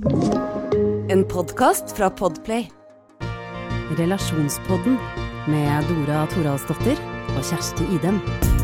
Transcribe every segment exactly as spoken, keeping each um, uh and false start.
En podcast fra Podplay. Relasjonspodden med Dora Thoralsdottir og Kjersti Idem.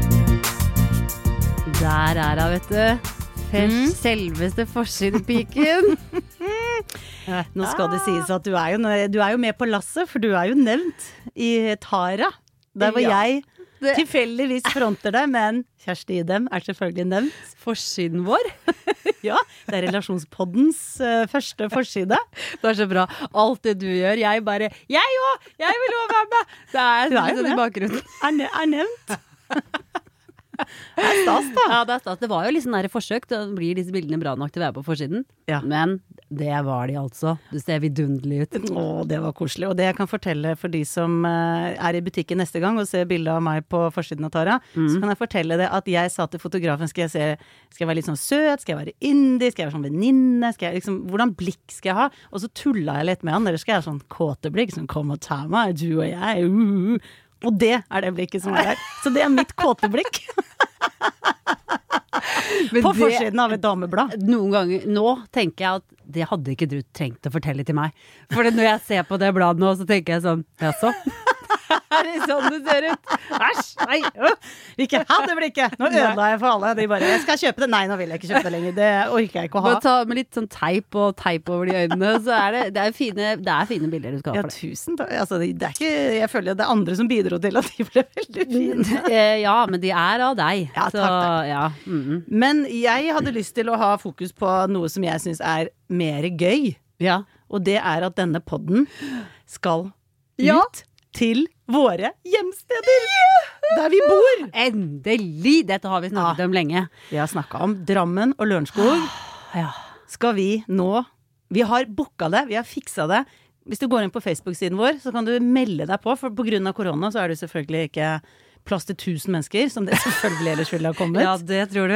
Der er hun, vet du. Fest, mm. Selveste forsidepiken. Nå skal det sies at du er, jo, du er jo med på lasset, for du er jo nevnt i Tara. Der hvor ja. jeg det. tilfeldigvis fronter deg, men Kjersti Idem er selvfølgelig nevnt. Forsiden vår? Ja, det er relasjonspoddens uh, første forside. Det er så bra. Alt det du gjør, jeg bare, jeg også, jeg vil også være med. Det er, du er sånn i bakgrunnen. Er, ne- er nevnt. Det er stas da. Ja, det er stas. Det var jo litt sånn der forsøk, da blir disse bildene bra nok til å være på forsiden. Ja. Men det var de altså. Du ser vidunderlig ut. Åh, det var koselig. Og det jeg kan fortelle for de som uh, er i butikken neste gang og ser bildet av meg på forsiden av Tara, mm. så kan jeg fortelle det at jeg sa til fotografen, skal jeg se, skal jeg være litt sånn søt, skal jeg være indie, skal jeg være sånn venninne, skal jeg liksom, hvordan blikk skal jeg ha? Og så tulla jeg litt med han, eller skal jeg ha sånn kåte blikk, sånn kom og ta meg, du og jeg, uh, uh. Og det er det blikket som er der. Så det er mitt kåte blikk. På forsiden av et dameblad. Noen ganger, nå tenker jeg at det hadde ikke du trengt å fortelle til meg. For når jeg ser på det bladet nå, så tenker jeg sånn, ja så. Er det sånn det ser ut? Æsj, nei. Ikke, ha det blikket. Nå ødela jeg for alle. De bare, jeg skal kjøpe det. Nei, nå vil jeg ikke kjøpe det lenger. Det orker jeg ikke å ha. Bare ta med litt sånn teip og teip over de øynene, så er det, det er fine, det er fine bilder du skal ha for det. Ja, tusen takk. Altså, det er ikke, jeg føler at det er andre som bidro til at de ble veldig fine. Ja, men de er av deg. Ja, takk, takk. Så, ja. Mm-hmm. Men jeg hadde lyst til å ha fokus på noe som jeg synes er mer gøy. Ja. Og det er at denne podden skal ja. ut til våre hjemsteder, yeah! Der vi bor. Endelig! Dette har vi snakket ja. om lenge. Vi har snakket om Drammen og Lørenskog. Ja. Skal vi nå, vi har booket det, vi har fikset det. Hvis du går inn på Facebook-siden vår, så kan du melde deg på, for på grunn av korona så er det selvfølgelig ikke plass til tusen mennesker, som det selvfølgelig ellers ville ha kommet. Ja, det tror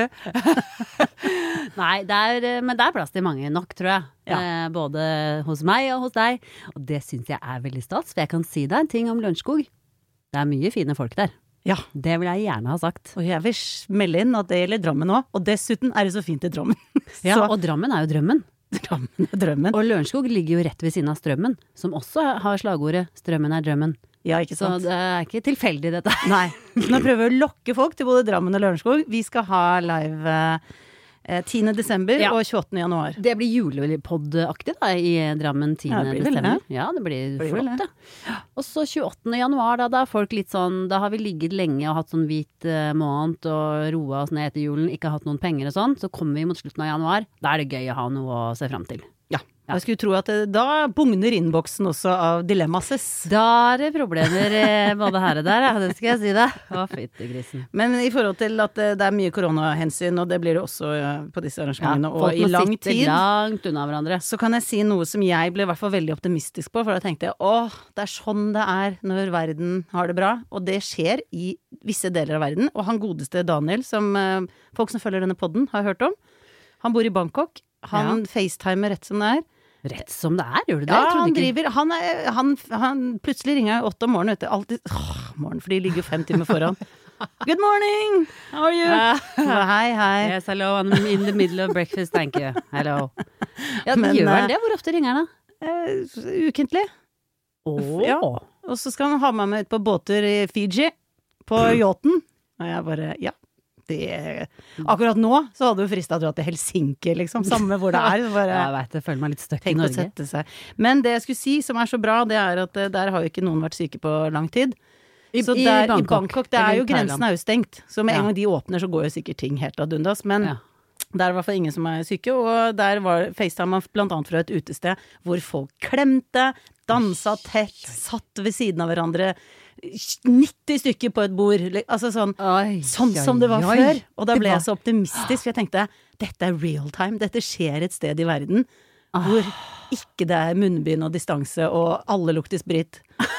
du. Nei, det er, men det er plass til mange nok, tror jeg. Ja. Eh, både hos meg og hos deg. Og det synes jeg er veldig stas, for jeg kan si deg en ting om Lørenskog. Det er mye fine folk der. Ja. Det vil jeg gjerne ha sagt. Og jeg vil melde inn at det gjelder Drammen også, og dessuten er det så fint i Drammen. Ja, og Drammen er jo drømmen. Drammen er drømmen. Og Lørenskog ligger jo rett ved siden av Strømmen, som også har slagordet «Strømmen er drømmen». Ja, ikke sant. Så det er ikke tilfeldig dette. Nei. Nå prøver vi å lokke folk til både Drammen og Lørenskog. Vi skal ha live eh, tiende desember ja. og tjueåttende januar. Det blir julepod-aktig da, i Drammen tiende ja, desember. Det. Ja, det blir, det blir flott det. Og så tjueåttende januar, da, da er folk litt sånn, da har vi ligget lenge og hatt sånn hvit uh, måned og roa oss ned etter julen, ikke hatt noen penger og sånn, så kommer vi mot slutten av januar. Da er det gøy å ha noe å se frem til. Ja. Jeg skulle tro at det, da bugner innboksen også av dilemmases. Da er det problemer både her og der, ja. Det skal jeg si deg. Å, fyttegrisen. Men i forhold til at det er mye koronahensyn, og det blir det også på disse arrangementene, ja, og i lang tid, langt unna hverandre. Så kan jeg si noe som jeg ble i hvert fall veldig optimistisk på, for da tenkte jeg, åh, det er sånn det er når verden har det bra, og det skjer i visse deler av verden, og han godeste Daniel, som folk som følger denne podden har hørt om, han bor i Bangkok, han ja. facetimer rett som det er. Rett som det er, gjør du det? Ja, han driver, han, er, han, han plutselig ringer jeg åtte om morgenen, vet du, alltid, åh, morgen, for de ligger jo fem timer foran. Good morning, how are you? Uh, hei, hei. Yes, hello, I'm in the middle of breakfast, thank you. Hello. Ja, men, gjør han det? Hvor ofte ringer han da? Uh, ukentlig. Åh. Ja. Og så skal han ha meg med ut på båter i Fiji, på yachten. Og jeg bare, ja. Det, akkurat nå så hadde du fristet å dra til Helsinki liksom, samme hvor det er bare, ja, jeg vet, jeg føler meg litt støkk i Norge. Men det jeg skulle si som er så bra, det er at der har jo ikke noen vært syke på lang tid. I, så i, der, Bangkok, i Bangkok, det er jo grensen er jo stengt, så med ja. en gang de åpner så går jo sikkert ting helt ad undas, men ja. der er i hvert fall ingen som er syke, og der var FaceTime blant annet fra et utested hvor folk klemte, dansa tett, satt ved siden av hverandre, nitti stykker på et bord, altså sånn, oi, sånn som det var oi, før, og da ble var... jeg så optimistisk, for jeg tenkte, dette er real time, dette skjer et sted i verden, ah. hvor ikke det er munnbind og distanse, og alle lukter sprit.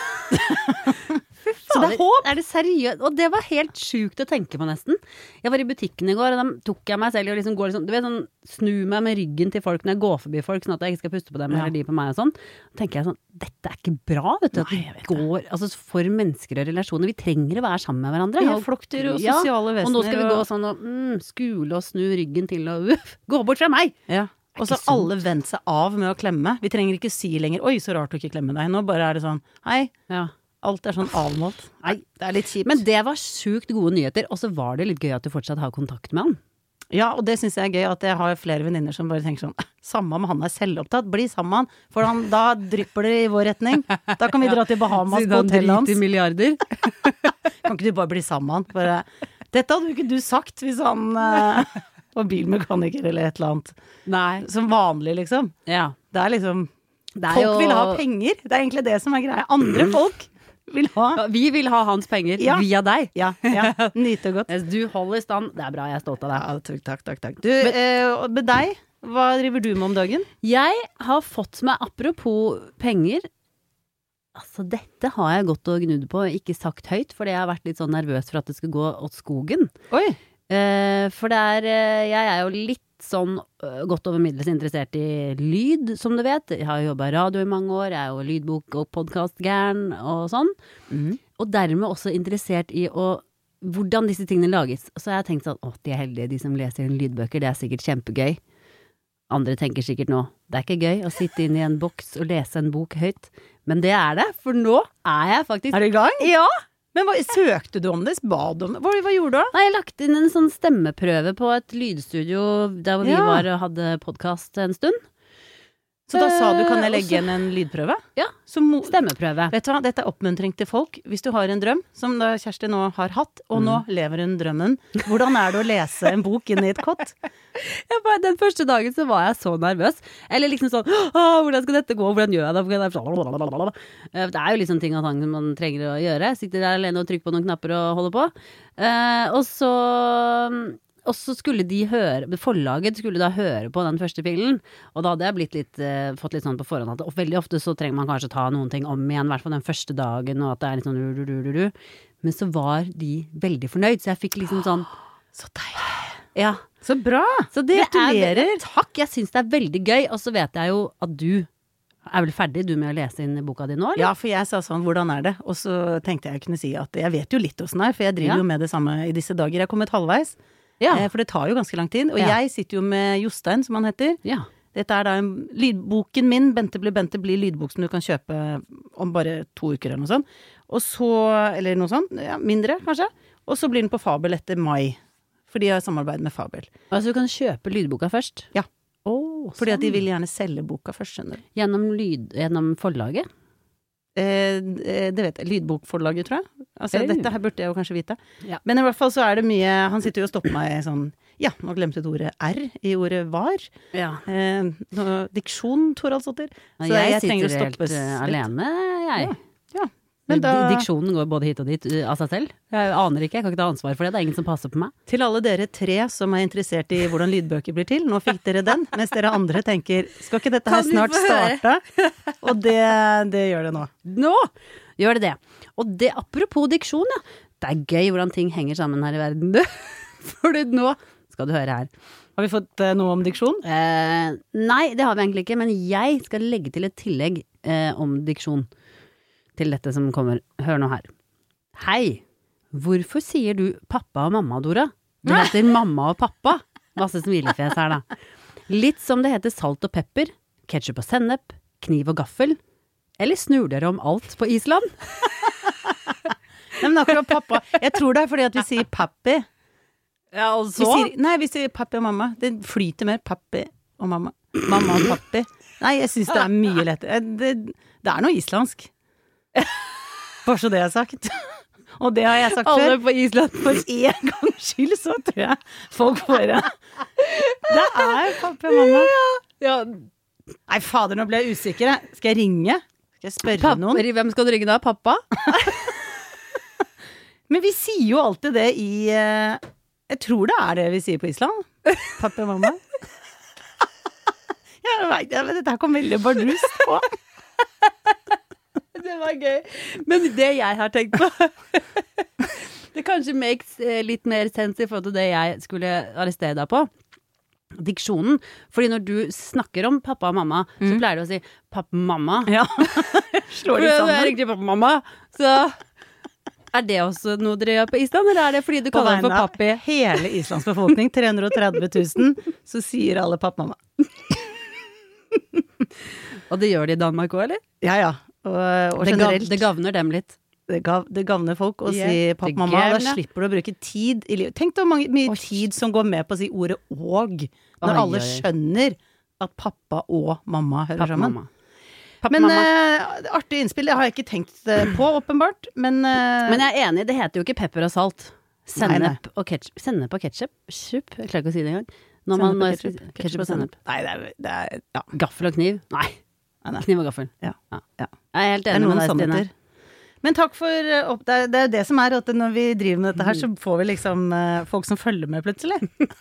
Så det er håp! Er det seriøst? Og det var helt sjukt å tenke på nesten. Jeg var i butikken i går, og da tok jeg meg selv og liksom går liksom, du vet sånn, snu meg med ryggen til folk når jeg går forbi folk, sånn at jeg ikke skal puste på dem, ja. eller de på meg og sånn. Da tenker jeg sånn, dette er ikke bra, vet du, at Nei, vi går, altså for mennesker og relasjoner, vi trenger å være sammen med hverandre. Vi er flokkdyr og sosiale ja, vesener. Og nå skal vi gå sånn og mm, skule og snu ryggen til og uff, gå bort fra meg! Ja. Og så har alle vendt seg av med å klemme. Vi trenger ikke si lenger, oi, så rart å ikke klemme deg. Nå bare er det sånn, hei, Ja. alt er sånn avmålt. Nei, det er litt kjipt. Men det var sjukt gode nyheter, og så var det litt gøy at du fortsatt har kontakt med han. Ja, og det synes jeg er gøy, at jeg har flere venninner som bare tenker sånn, samme om han er selvopptatt, bli sammen med han, for han, da drypper det i vår retning. Da kan vi dra til Bahamas på hotellet hans. Siden han driter milliarder. Kan ikke du bare bli sammen med han? Bare, dette hadde jo ikke du sagt hvis han uh, var bilmekaniker eller et eller annet. Nei. Som vanlig, liksom. Ja. Det er liksom, Det er folk jo... vil ha penger. Det er egentlig det som er greia. Andre folk vil ha. Ja, vi vil ha hans penger Ja. via deg. Ja, ja, nyte godt. Hvis du holder i stand, det er bra, jeg er stolt av deg. Ja, takk, takk, takk, takk. Du, eh, og med deg, hva driver du med om dagen? Jeg har fått meg, apropos penger, altså dette har jeg gått og gnudd på, ikke sagt høyt, fordi jeg har vært litt sånn nervøs for at det skal gå åt skogen. Oi. Eh, for det er, eh, jeg er jo litt sånn uh, godt over middels interessert i lyd, som du vet. Jeg har jo jobbet i radio i mange år, jeg er jo lydbok- og podcastgæren og sånn. Mm. Og dermed også interessert i å, hvordan disse tingene lages. Og så har jeg tenkt sånn, å, de er heldige, de som leser lydbøker, det er sikkert kjempegøy. Andre tenker sikkert nå, det er ikke gøy å sitte inn i en boks og lese en bok høyt. Men det er det, for nå er jeg faktisk... Er du i gang? Ja! Men hva, søkte du om det? Bad om det? Hva, hva gjorde du? Nei, jeg har lagt inn en sånn stemmeprøve på et lydstudio der hvor vi Ja. var og hadde podcast en stund. Så da sa du, kan jeg Eh, legge også- igjen en lydprøve? Ja, Så mo- stemmeprøve. Vet du hva, dette er oppmuntring til folk. Hvis du har en drøm, som da Kjersti nå har hatt, og nå lever hun drømmen. Hvordan er det å lese en bok inn i et kott? Jeg bare, den første dagen så var jeg så nervøs. Eller liksom sånn, åh, hvordan skal dette gå, hvordan gjør jeg det? Hvordan- Det er jo liksom ting og tang som man trenger å gjøre. Sitter der alene og trykker på noen knapper og holder på. Eh, og så... Og så skulle de høre, forlaget skulle da høre på den første filen, og da hadde jeg blitt litt, eh, fått litt sånn på forhånd at og veldig ofte så trenger man kanskje ta noen ting om igjen, i hvert fall den første dagen, og at det er litt sånn ru-ru-ru-ru. Men så var de veldig fornøyd, så jeg fikk liksom sånn, Så deilig. ja. Så bra! Så det Gratulerer. er, takk, jeg synes det er veldig gøy, og så vet jeg jo at du er vel ferdig du med å lese inn boka di nå, eller? Ja, for jeg sa sånn, hvordan er det? Og så tenkte jeg kunne si at jeg vet jo litt hvordan det er, for jeg driver Ja. jo med det samme i disse dager. Jeg har kommet halvveis, Ja. eh, for det tar jo ganske lang tid. Og Ja. jeg sitter jo med Jostein, som han heter. Ja. Dette er da en lydboken min, Bente blir Bente blir lydbok som du kan kjøpe om bare to uker eller noe sånt. Og så, eller noe sånt, ja, mindre kanskje. Og så blir den på Fabel etter mai. For de har samarbeid med Fabel. Altså du kan kjøpe lydboka først? Ja. Åh, Fordi at de sånn. vil gjerne selge boka først, skjønner du. Gjennom lyd, gjennom forlaget? Eh, det vet jeg, lydbokforlaget, tror jeg. Altså, Hey. dette her burde jeg jo kanskje vite. Ja. Men i hvert fall så er det mye, han sitter jo og stopper meg sånn, ja, nå glemte du ordet R i ordet var. Ja. Eh, nå- diksjon, Toraldsdotter. Så jeg, jeg trenger å sitter helt stoppes uh, litt. alene, jeg. Ja, ja. Men da, Di- Diksjonen går både hit og dit uh, av seg selv. Jeg aner ikke, jeg kan ikke ta ansvar for det. Det er ingen som passer på meg. til alle dere tre som er interessert i hvordan lydbøker blir til, nå fikk dere den, mens dere andre tenker, skal ikke dette her Kan vi snart få høre? starte? Og det, det gjør det nå. Nå gjør det det. Og det, apropos diksjon, ja. Det er gøy hvordan ting henger sammen her i verden, du. For nå skal du høre her. Har vi fått eh, noe om diksjon? Eh, nei, det har vi egentlig ikke, men jeg skal legge til et tillegg eh, om diksjon til dette som kommer. Hør nå her. Hei, hvorfor sier du pappa og mamma, Dora? Du heter mamma og pappa. Masse smilefjes her da. Litt som det heter salt og pepper, ketchup og sennep, kniv og gaffel. Eller snur dere om alt på Island? Nei, men akkurat pappa, jeg tror det er fordi at vi sier pappi. Ja, og Vi sier, nei, vi sier pappi og mamma. Det flyter mer pappi og mamma. Mamma og pappi. Nei, jeg synes det er mye lettere. Det, det er noe islandsk. Bare så det er sagt. Og det har jeg sagt alle før. på Island. For en gangs skyld så tror jeg folk får det. Det er pappi og mamma. Ja, Nei, fader, nå ble jeg usikker. jeg. Skal jeg ringe? Skal jeg spørre pappa, noen? hvem skal du ringe da? Pappa? Men vi sier jo alltid det i eh, Jeg tror det er det vi sier på Island. Pappa og mamma. Ja, jeg vet, jeg vet, dette her kom veldig bardust på. Det var gøy. Men det jeg har tenkt på det kanskje makes eh, litt mer sense i forhold til det jeg skulle arrestere deg på. Diksjonen. Fordi når du snakker om pappa og mamma, så pleier du å si pappa-mamma. Ja. Slår de For det er sammen. riktig pappa-mamma. Så er det også noe dere gjør på Island, eller er det fordi du På kaller det vegne for av pappi? hele Islands befolkning, tre hundre og tretti tusen, så sier alle pappa-mamma. Og det gjør de i Danmark også, eller? Ja, ja. Og, og det, gav, generelt. det gavner dem litt. Det, gav, det gavner folk å Yeah, si papp, det mamma, da gavner. slipper du å bruke tid i livet. Tenk deg hvor mange, mye Oi. tid som går med på å si ordet og, når Oi, alle oi, oi. skjønner at pappa og mamma hører Pappa, sammen. mamma. Pappa, Men mamma. eh, artig innspill, det har jeg ikke tenkt eh, på, åpenbart. Men, eh, Men jeg er enig, det heter jo ikke pepper og salt. Nei, nei. Sennep og ketchup. Sennep og ketchup? Sup? Jeg klarer ikke å si det engang. Når man, Sennep og når jeg ketchup, spiser- ketchup ketchup og og sennep. Nei, det er, det er ja. Gaffel og kniv? Nei. Nei, nei. Kniv og gaffel. Ja. Ja. Ja. Jeg er helt Det er enig noen med deg, Stine. sannheter. Men takk for eh, opp, det, er, det er jo det som er at når vi driver med dette her, så får vi liksom eh, folk som følger med plutselig.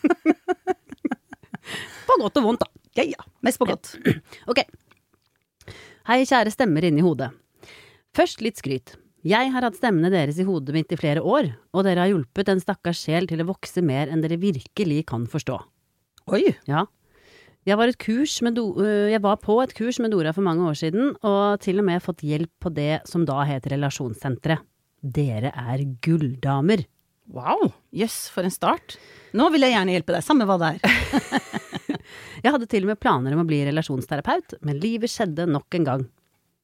På godt og vondt, da. Ja, ja. Mest på godt. Ok. Hei, kjære stemmer inni hodet. Først litt skryt. Jeg har hatt stemmene deres i hodet mitt i flere år, og dere har hjulpet en stakkars sjel til å vokse mer enn dere virkelig kan forstå. Oi. Ja. Jeg var, et kurs med do, øh, jeg var på et kurs med Dora for mange år siden, og til og med fått hjelp på det som da heter Relasjonssenteret. Dere er gulldamer. Wow. Jøss, for en start. Nå vil jeg gjerne hjelpe deg, samme hva det er. Jeg hadde til og med planer om å bli relasjonsterapeut, men livet skjedde nok en gang.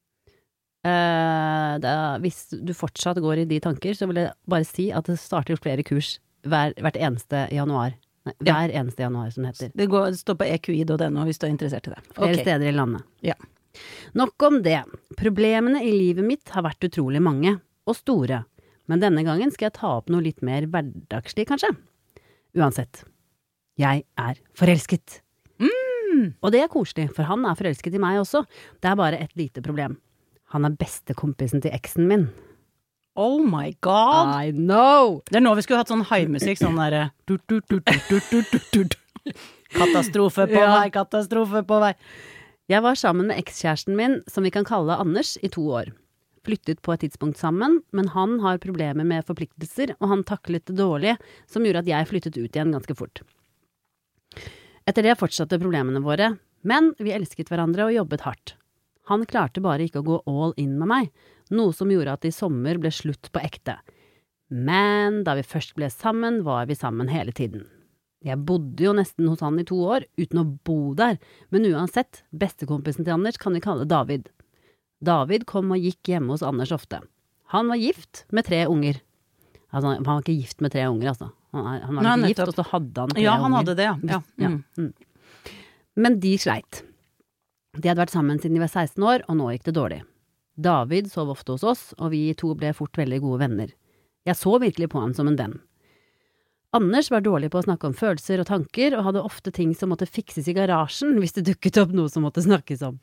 Eh, da, hvis du fortsatt går i de tanker, så vil jeg bare si at det starter flere kurs hver, hvert eneste januar. Nei, hver eneste januar, som det heter. Det, går, det står på e q i punktum n o hvis du er interessert i det. Flere Ok. steder i landet. Ja. Nok om det. Problemene i livet mitt har vært utrolig mange, og store. Men denne gangen skal jeg ta opp noe litt mer hverdagslig, kanskje. Uansett. Jeg er forelsket. Mm. Og det er koselig, for han er forelsket i meg også. Det er bare et lite problem. Han er bestekompisen til eksen min. Oh my god. I know! Det er nå vi skulle hatt sånn haimusikk, sånn derre du- du- du- du- du- du- du- du- du. Katastrofe på Ja. vei, katastrofe på vei. Jeg var sammen med ekskjæresten min, som vi kan kalle Anders, i to år. Flyttet på et tidspunkt sammen, men han har problemer med forpliktelser, og han taklet det dårlig, som gjorde at jeg flyttet ut igjen ganske fort. Etter det fortsatte problemene våre, men vi elsket hverandre og jobbet hardt. Han klarte bare ikke å gå all in med meg, noe som gjorde at det i sommer ble slutt på ekte. Men da vi først ble sammen, var vi sammen hele tiden. Jeg bodde jo nesten hos han i to år, uten å bo der, men uansett, bestekompisen til Anders kan vi kalle David. David kom og gikk hjemme hos Anders ofte. Han var gift med tre unger. Altså, han var ikke gift med tre unger, altså. Han, er, han var Nei, ikke nettopp. gift, og så hadde han tre Ja, han unger. hadde det, ja. ja. Ja. Mm. Mm. Men de sleit. De hadde vært sammen siden de var seksten år, og nå gikk det dårlig. David sov ofte hos oss, og vi to ble fort veldig gode venner. Jeg så virkelig på ham som en venn. Anders var dårlig på å snakke om følelser og tanker, og hadde ofte ting som måtte fikses i garasjen hvis det dukket opp noe som måtte snakkes om.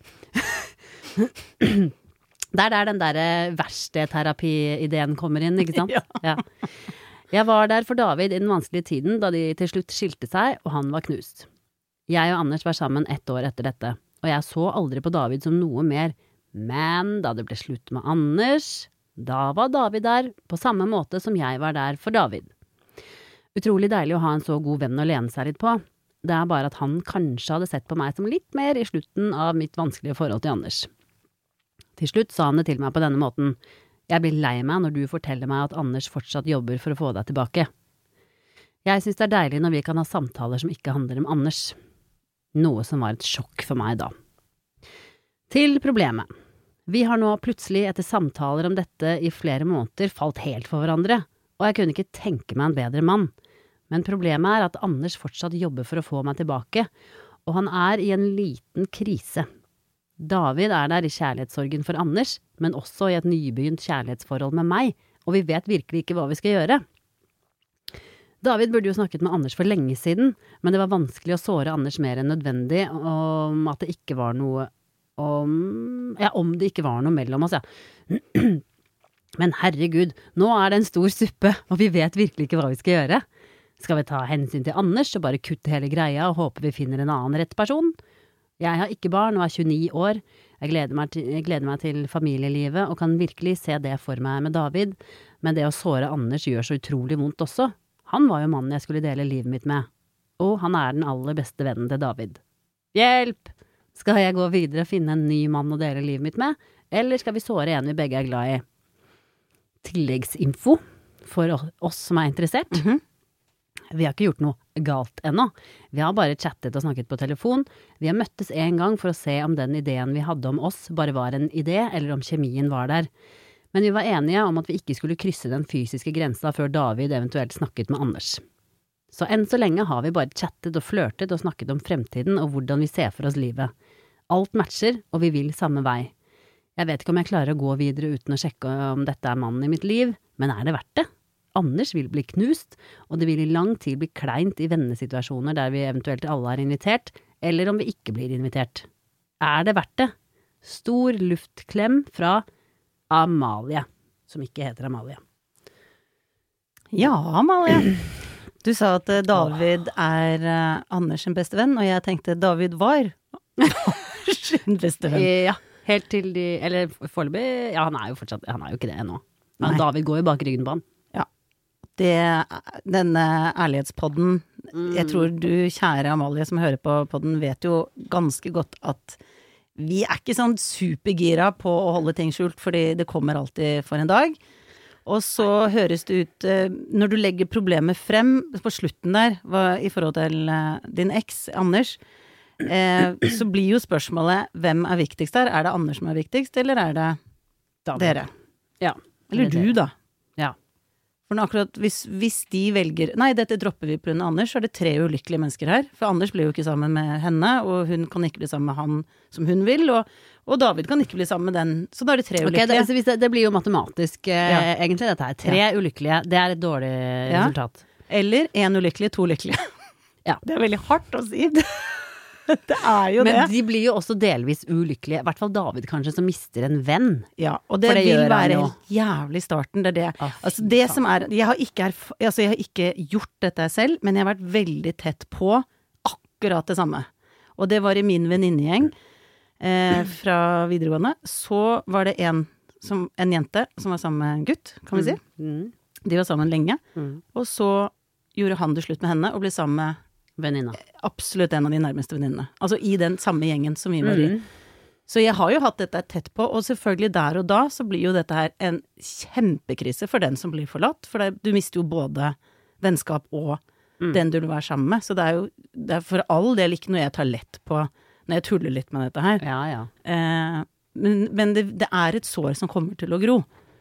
Det er der den der verkstedterapi-ideen kommer inn, ikke sant? Ja. Ja. Jeg var der for David i den vanskelige tiden da de til slutt skilte seg, og han var knust. Jeg og Anders var sammen ett år etter dette, og jeg så aldri på David som noe mer, men da det ble slutt med Anders, da var David der på samme måte som jeg var der for David. Utrolig deilig å ha en så god venn å lene seg litt på. Det er bare at han kanskje hadde sett på meg som litt mer i slutten av mitt vanskelige forhold til Anders. Til slutt sa han det til meg på denne måten: jeg blir lei meg når du forteller meg at Anders fortsatt jobber for å få deg tilbake. Jeg synes det er deilig når vi kan ha samtaler som ikke handler om Anders. Noe som var et sjokk for meg da. Til problemet. Vi har nå plutselig etter samtaler om dette i flere måneder falt helt for hverandre, og jeg kunne ikke tenke meg en bedre mann. Men problemet er at Anders fortsatt jobber for å få meg tilbake, og han er i en liten krise. David er der i kjærlighetssorgen for Anders, men også i et nybegynt kjærlighetsforhold med meg, og vi vet virkelig ikke hva vi skal gjøre. David burde jo snakket med Anders for lenge siden, men det var vanskelig å såre Anders mer enn nødvendig om at det ikke var noe om, ja, om det ikke var noe mellom oss, ja. Men herregud, nå er det en stor suppe, og vi vet virkelig ikke hva vi skal gjøre. Skal vi ta hensyn til Anders og bare kutte hele greia og håpe vi finner en annen rett person? Jeg har ikke barn og er tjueni år. Jeg gleder meg til, jeg gleder meg til familielivet og kan virkelig se det for meg med David, men det å såre Anders gjør så utrolig vondt også. Han var jo mannen jeg skulle dele livet mitt med, og han er den aller beste vennen til David. Hjelp! Skal jeg gå videre og finne en ny mann å dele livet mitt med, eller skal vi såre en vi begge er glad i? Tilleggsinfo for oss som er interessert. Mhm. Vi har ikke gjort noe galt ennå. Vi har bare chattet og snakket på telefon. Vi har møttes en gang for å se om den ideen vi hadde om oss bare var en idé, eller om kjemien var der. Men vi var enige om at vi ikke skulle krysse den fysiske grensa før David eventuelt snakket med Anders. Så enn så lenge har vi bare chattet og flørtet og snakket om fremtiden og hvordan vi ser for oss livet. Alt matcher, og vi vil samme vei. Jeg vet ikke om jeg klarer å gå videre uten å sjekke om dette er mannen i mitt liv, men er det verdt det? Anders vil bli knust, og det vil i lang tid bli kleint i vennesituasjoner der vi eventuelt alle er invitert, eller om vi ikke blir invitert. Er det verdt det? Stor luftklem fra Amalie, som ikke heter Amalie. Ja, Amalie. Du sa at David er uh, Anders sin beste venn, og jeg tenkte David var sin beste venn. Ja, helt til de, eller foreløpig, ja han er jo fortsatt, han er jo ikke det ennå. Men David går jo bak ryggen på han. Det, denne ærlighetspodden, mm. jeg tror du, kjære Amalie som hører på podden, vet jo ganske godt at vi er ikke sånn supergira på å holde ting skjult, fordi det kommer alltid for en dag. Og så høres det ut, når du legger problemet frem på slutten der, i forhold til din eks, Anders, eh, så blir jo spørsmålet, hvem er viktigst der? Er det Anders som er viktigst, eller er det da, dere? Ja. Eller du da? Ja. For akkurat, hvis, hvis de velger, nei, dette dropper vi på grunn av Anders, så er det tre ulykkelige mennesker her. For Anders blir jo ikke sammen med henne, og hun kan ikke bli sammen med han som hun vil, og, og David kan ikke bli sammen med den. Så da er det tre ulykkelige. Okay, det, altså, det, det blir jo matematisk, eh, ja. egentlig dette her. Tre ja. ulykkelige, det er et dårlig ja. resultat. Eller en ulykkelig, to lykkelige. Ja. Det er veldig hardt å si. Det er jo Men det. Men de blir jo også delvis ulykkelige. I hvert fall David kanskje, som mister en venn. Ja, og det, det vil være jævlig starten. Det er det. Ah, altså det som er, jeg har, ikke erf- altså jeg har ikke gjort dette selv, men jeg har vært veldig tett på akkurat det samme. Og det var i min venninnegjeng eh, fra videregående. Så var det en, som, en jente som var sammen med en gutt, kan vi si. Mm. De var sammen lenge. Mm. Og så gjorde han det slutt med henne og ble sammen med venninna. Absolutt en av de nærmeste venninnene. Altså i den samme gjengen som vi var i. Mm. Så jeg har jo hatt dette tett på, og selvfølgelig der og da så blir jo dette her en kjempekrise for den som blir forlatt, for det, du mister jo både vennskap og mm. den du vil være sammen med. Så det er jo det er for all del ikke noe jeg tar lett på når jeg tuller litt med dette her. Ja, ja. Eh, men men det, det er et sår som kommer til å gro.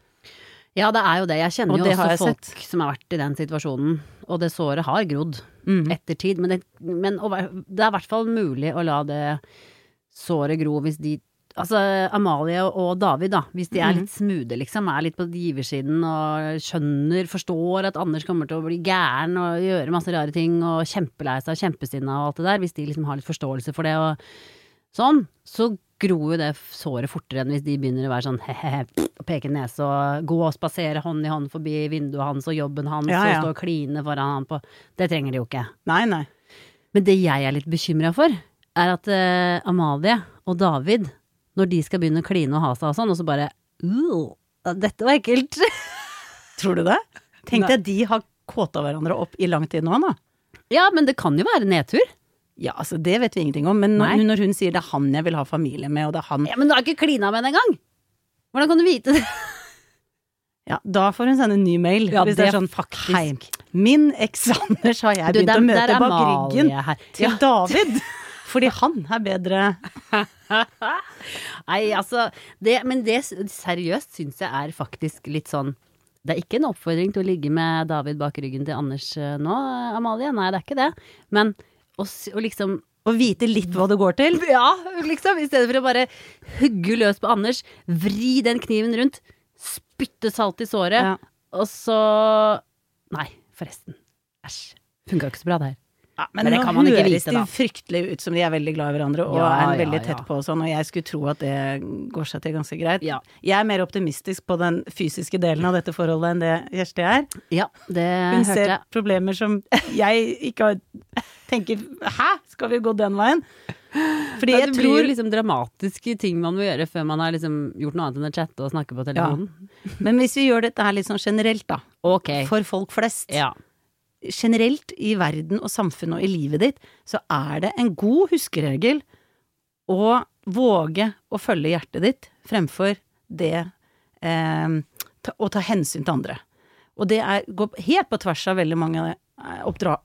Ja, det er jo det. Jeg kjenner og jo også folk sett. som har vært i den situasjonen, og det såret har grodd mm. etter tid. Men, det, men det er i hvert fall mulig å la det såret gro hvis de, altså Amalie og David da, hvis de er litt smoothe liksom, er litt på giversiden og skjønner, forstår at Anders kommer til å bli gæren og gjøre masse rare ting og kjempelei seg, kjempesinna og alt det der, hvis de liksom har litt forståelse for det og sånn, så gror jo det såret fortere enn hvis de begynner å være sånn he-he, og peke nese og gå og spasere hånd i hånd forbi vinduet hans og jobben hans ja, ja. og stå og kline foran han på. Det trenger de jo ikke. Nei, nei. Men det jeg er litt bekymret for, er at uh, Amalie og David, når de skal begynne å kline og ha seg og sånn, og så bare uh, dette var ekkelt. Tror du det? Tenk deg de har kåta hverandre opp i lang tid nå, da. Ja, men det kan jo være nedtur. Ja, altså det vet vi ingenting om, men når, når hun sier det er han jeg vil ha familie med, og det er han... Ja, men du har ikke klina med henne engang! Hvordan kan du vite det? Ja, da får hun sende en ny mail. Ja, hvis det, det er sånn, faktisk. Hei, min eks-Anders har jeg du, begynt der, å møte bak Amalie ryggen her. til Ja. David, fordi han er bedre. Nei, altså, det, men det seriøst synes jeg er faktisk litt sånn, det er ikke en oppfordring til å ligge med David bak ryggen til Anders nå, Amalie, nei, det er ikke det. Men Og, og liksom Å vite litt hva det går til. Ja, liksom, i stedet for å bare hugge løs på Anders, vri den kniven rundt, spytte salt i såret, ja. og så nei, forresten, æsj, funker ikke så bra det her. Ja, men, men det nå kan man ikke høres vite, de da. Fryktelig ut som de er veldig glad i hverandre og ja, er veldig ja, tett ja. på og sånn, og jeg skulle tro at det går seg til ganske greit. Ja. Jeg er mer optimistisk på den fysiske delen av dette forholdet enn det Kjersti er. Ja, det Hun hørte ser jeg. problemer som jeg ikke har tenker, hæ, skal vi gå den veien? Fordi ja, jeg det tror blir jo liksom dramatiske ting man må gjøre før man har liksom gjort noe annet enn å chatte og snakke på telefonen. Ja. Men hvis vi gjør dette her litt sånn generelt da, okay. for folk flest, ja. generelt i verden og samfunnet og i livet ditt, så er det en god huskeregel å våge å følge hjertet ditt fremfor det eh, ta, å ta hensyn til andre. Og det er, går helt på tvers av veldig mange oppdra, opp,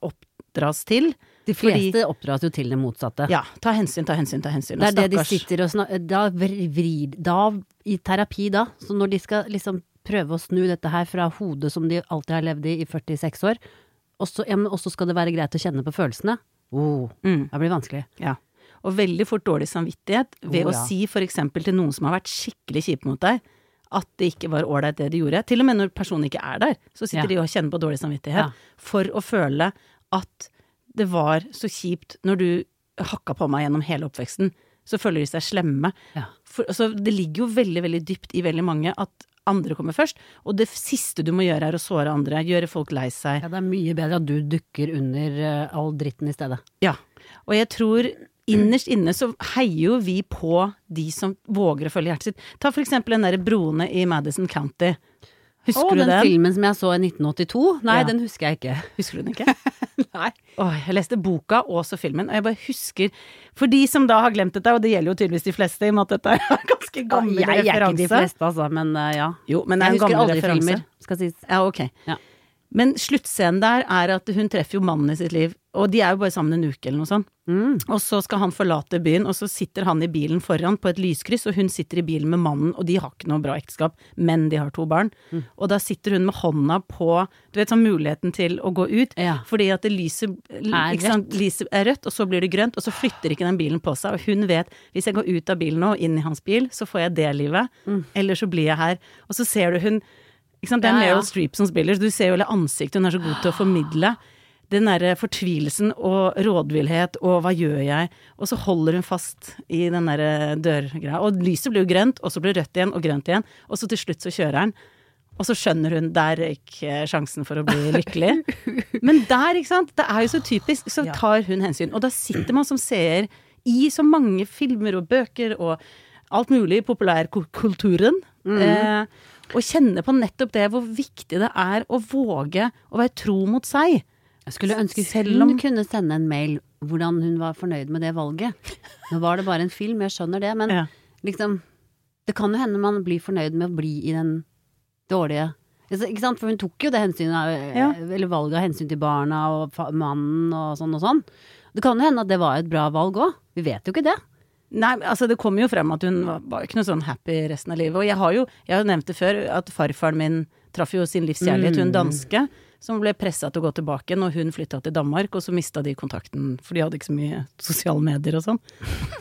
oppdras til. De fleste fordi, oppdras jo til det motsatte. Ja, ta hensyn, ta hensyn, ta hensyn. Det er det de sitter og snakker, da vrir, da i terapi da, så når de skal liksom prøve å snu dette her fra hodet som de alltid har levd i i førtiseks år, og så ja, skal det være greit å kjenne på følelsene. Oh, mm. Det blir vanskelig. Ja. Og veldig fort dårlig samvittighet ved oh, ja. å si for eksempel til noen som har vært skikkelig kjip mot deg, at det ikke var ålreit det de gjorde. Til og med når personen ikke er der, så sitter ja. de og kjenner på dårlig samvittighet ja. for å føle at det var så kjipt når du hakka på meg gjennom hele oppveksten. Så føler de seg slemme. Ja. For, altså, det ligger jo veldig, veldig dypt i veldig mange at andre kommer først, og det siste du må gjøre er å såre andre, gjøre folk lei seg. Ja, det er mye bedre at du dukker under uh, all dritten i stedet. Ja, og jeg tror innerst inne så heier jo vi på de som våger å følge hjertet sitt. Ta for eksempel den der broene i Madison County. Husker Åh, du den? Den filmen som jeg så i nitten åttito? Nei, ja. Den husker jeg ikke. Husker du den ikke? Nei. Åh, jeg leste boka og så filmen, og jeg bare husker, for de som da har glemt dette, og det gjelder jo tydeligvis de fleste, i og med at dette er ganske gammel ja, jeg referanse. Jeg er ikke de fleste, altså, men uh, ja. Jo, men det er en gammel referanse. Filmer, skal sies. Ja, ok. Ja. Men sluttscenen der er at hun treffer jo mannen i sitt liv, og de er jo bare sammen en uke eller noe sånt. Mm. Og så skal han forlate byen, og så sitter han i bilen foran på et lyskryss, og hun sitter i bilen med mannen, og de har ikke noe bra ekteskap, men de har to barn. Mm. Og da sitter hun med hånda på, du vet, sånn muligheten til å gå ut, ja. fordi at det lyset er, ikke sant, lyset er rødt, og så blir det grønt, og så flytter ikke den bilen på seg, og hun vet, hvis jeg går ut av bilen nå, inn i hans bil, så får jeg det livet, mm. eller så blir jeg her. Og så ser du hun, ikke sant, det er ja, Meryl ja. Streep som spiller, så du ser jo hele ansiktet, hun er så god til å formidle den der fortvilelsen og rådvillhet, og hva gjør jeg? Og så holder hun fast i den der dørgreia, og lyset blir jo grønt, og så blir det rødt igjen, og grønt igjen, og så til slutt så kjører han, og så skjønner hun, der er ikke sjansen for å bli lykkelig. Men der, ikke sant, det er jo så typisk, så tar hun hensyn, og da sitter man som seer i så mange filmer og bøker, og alt mulig i populærkulturen, mm. eh, og kjenne på nettopp det, hvor viktig det er å våge å være tro mot seg. Jeg skulle ønske hun om... kunne sende en mail hvordan hun var fornøyd med det valget. Nå var det bare en film, jeg skjønner det, men ja. liksom, det kan jo hende man blir fornøyd med å bli i den dårlige, ikke sant? For hun tok jo det hensynet, ja. eller valget av hensyn til barna og mannen og sånn og sånn. Det kan jo hende at det var et bra valg også. Vi vet jo ikke det. Nei, altså det kommer jo frem at hun var, var ikke noe sånn happy resten av livet. Og jeg har jo, jeg har jo nevnt det før, at farfaren min traff jo sin livskjærlighet, mm. hun danske, som ble presset til å gå tilbake når hun flyttet til Danmark, og så mistet de kontakten, for de hadde ikke så mye sosiale medier og sånn.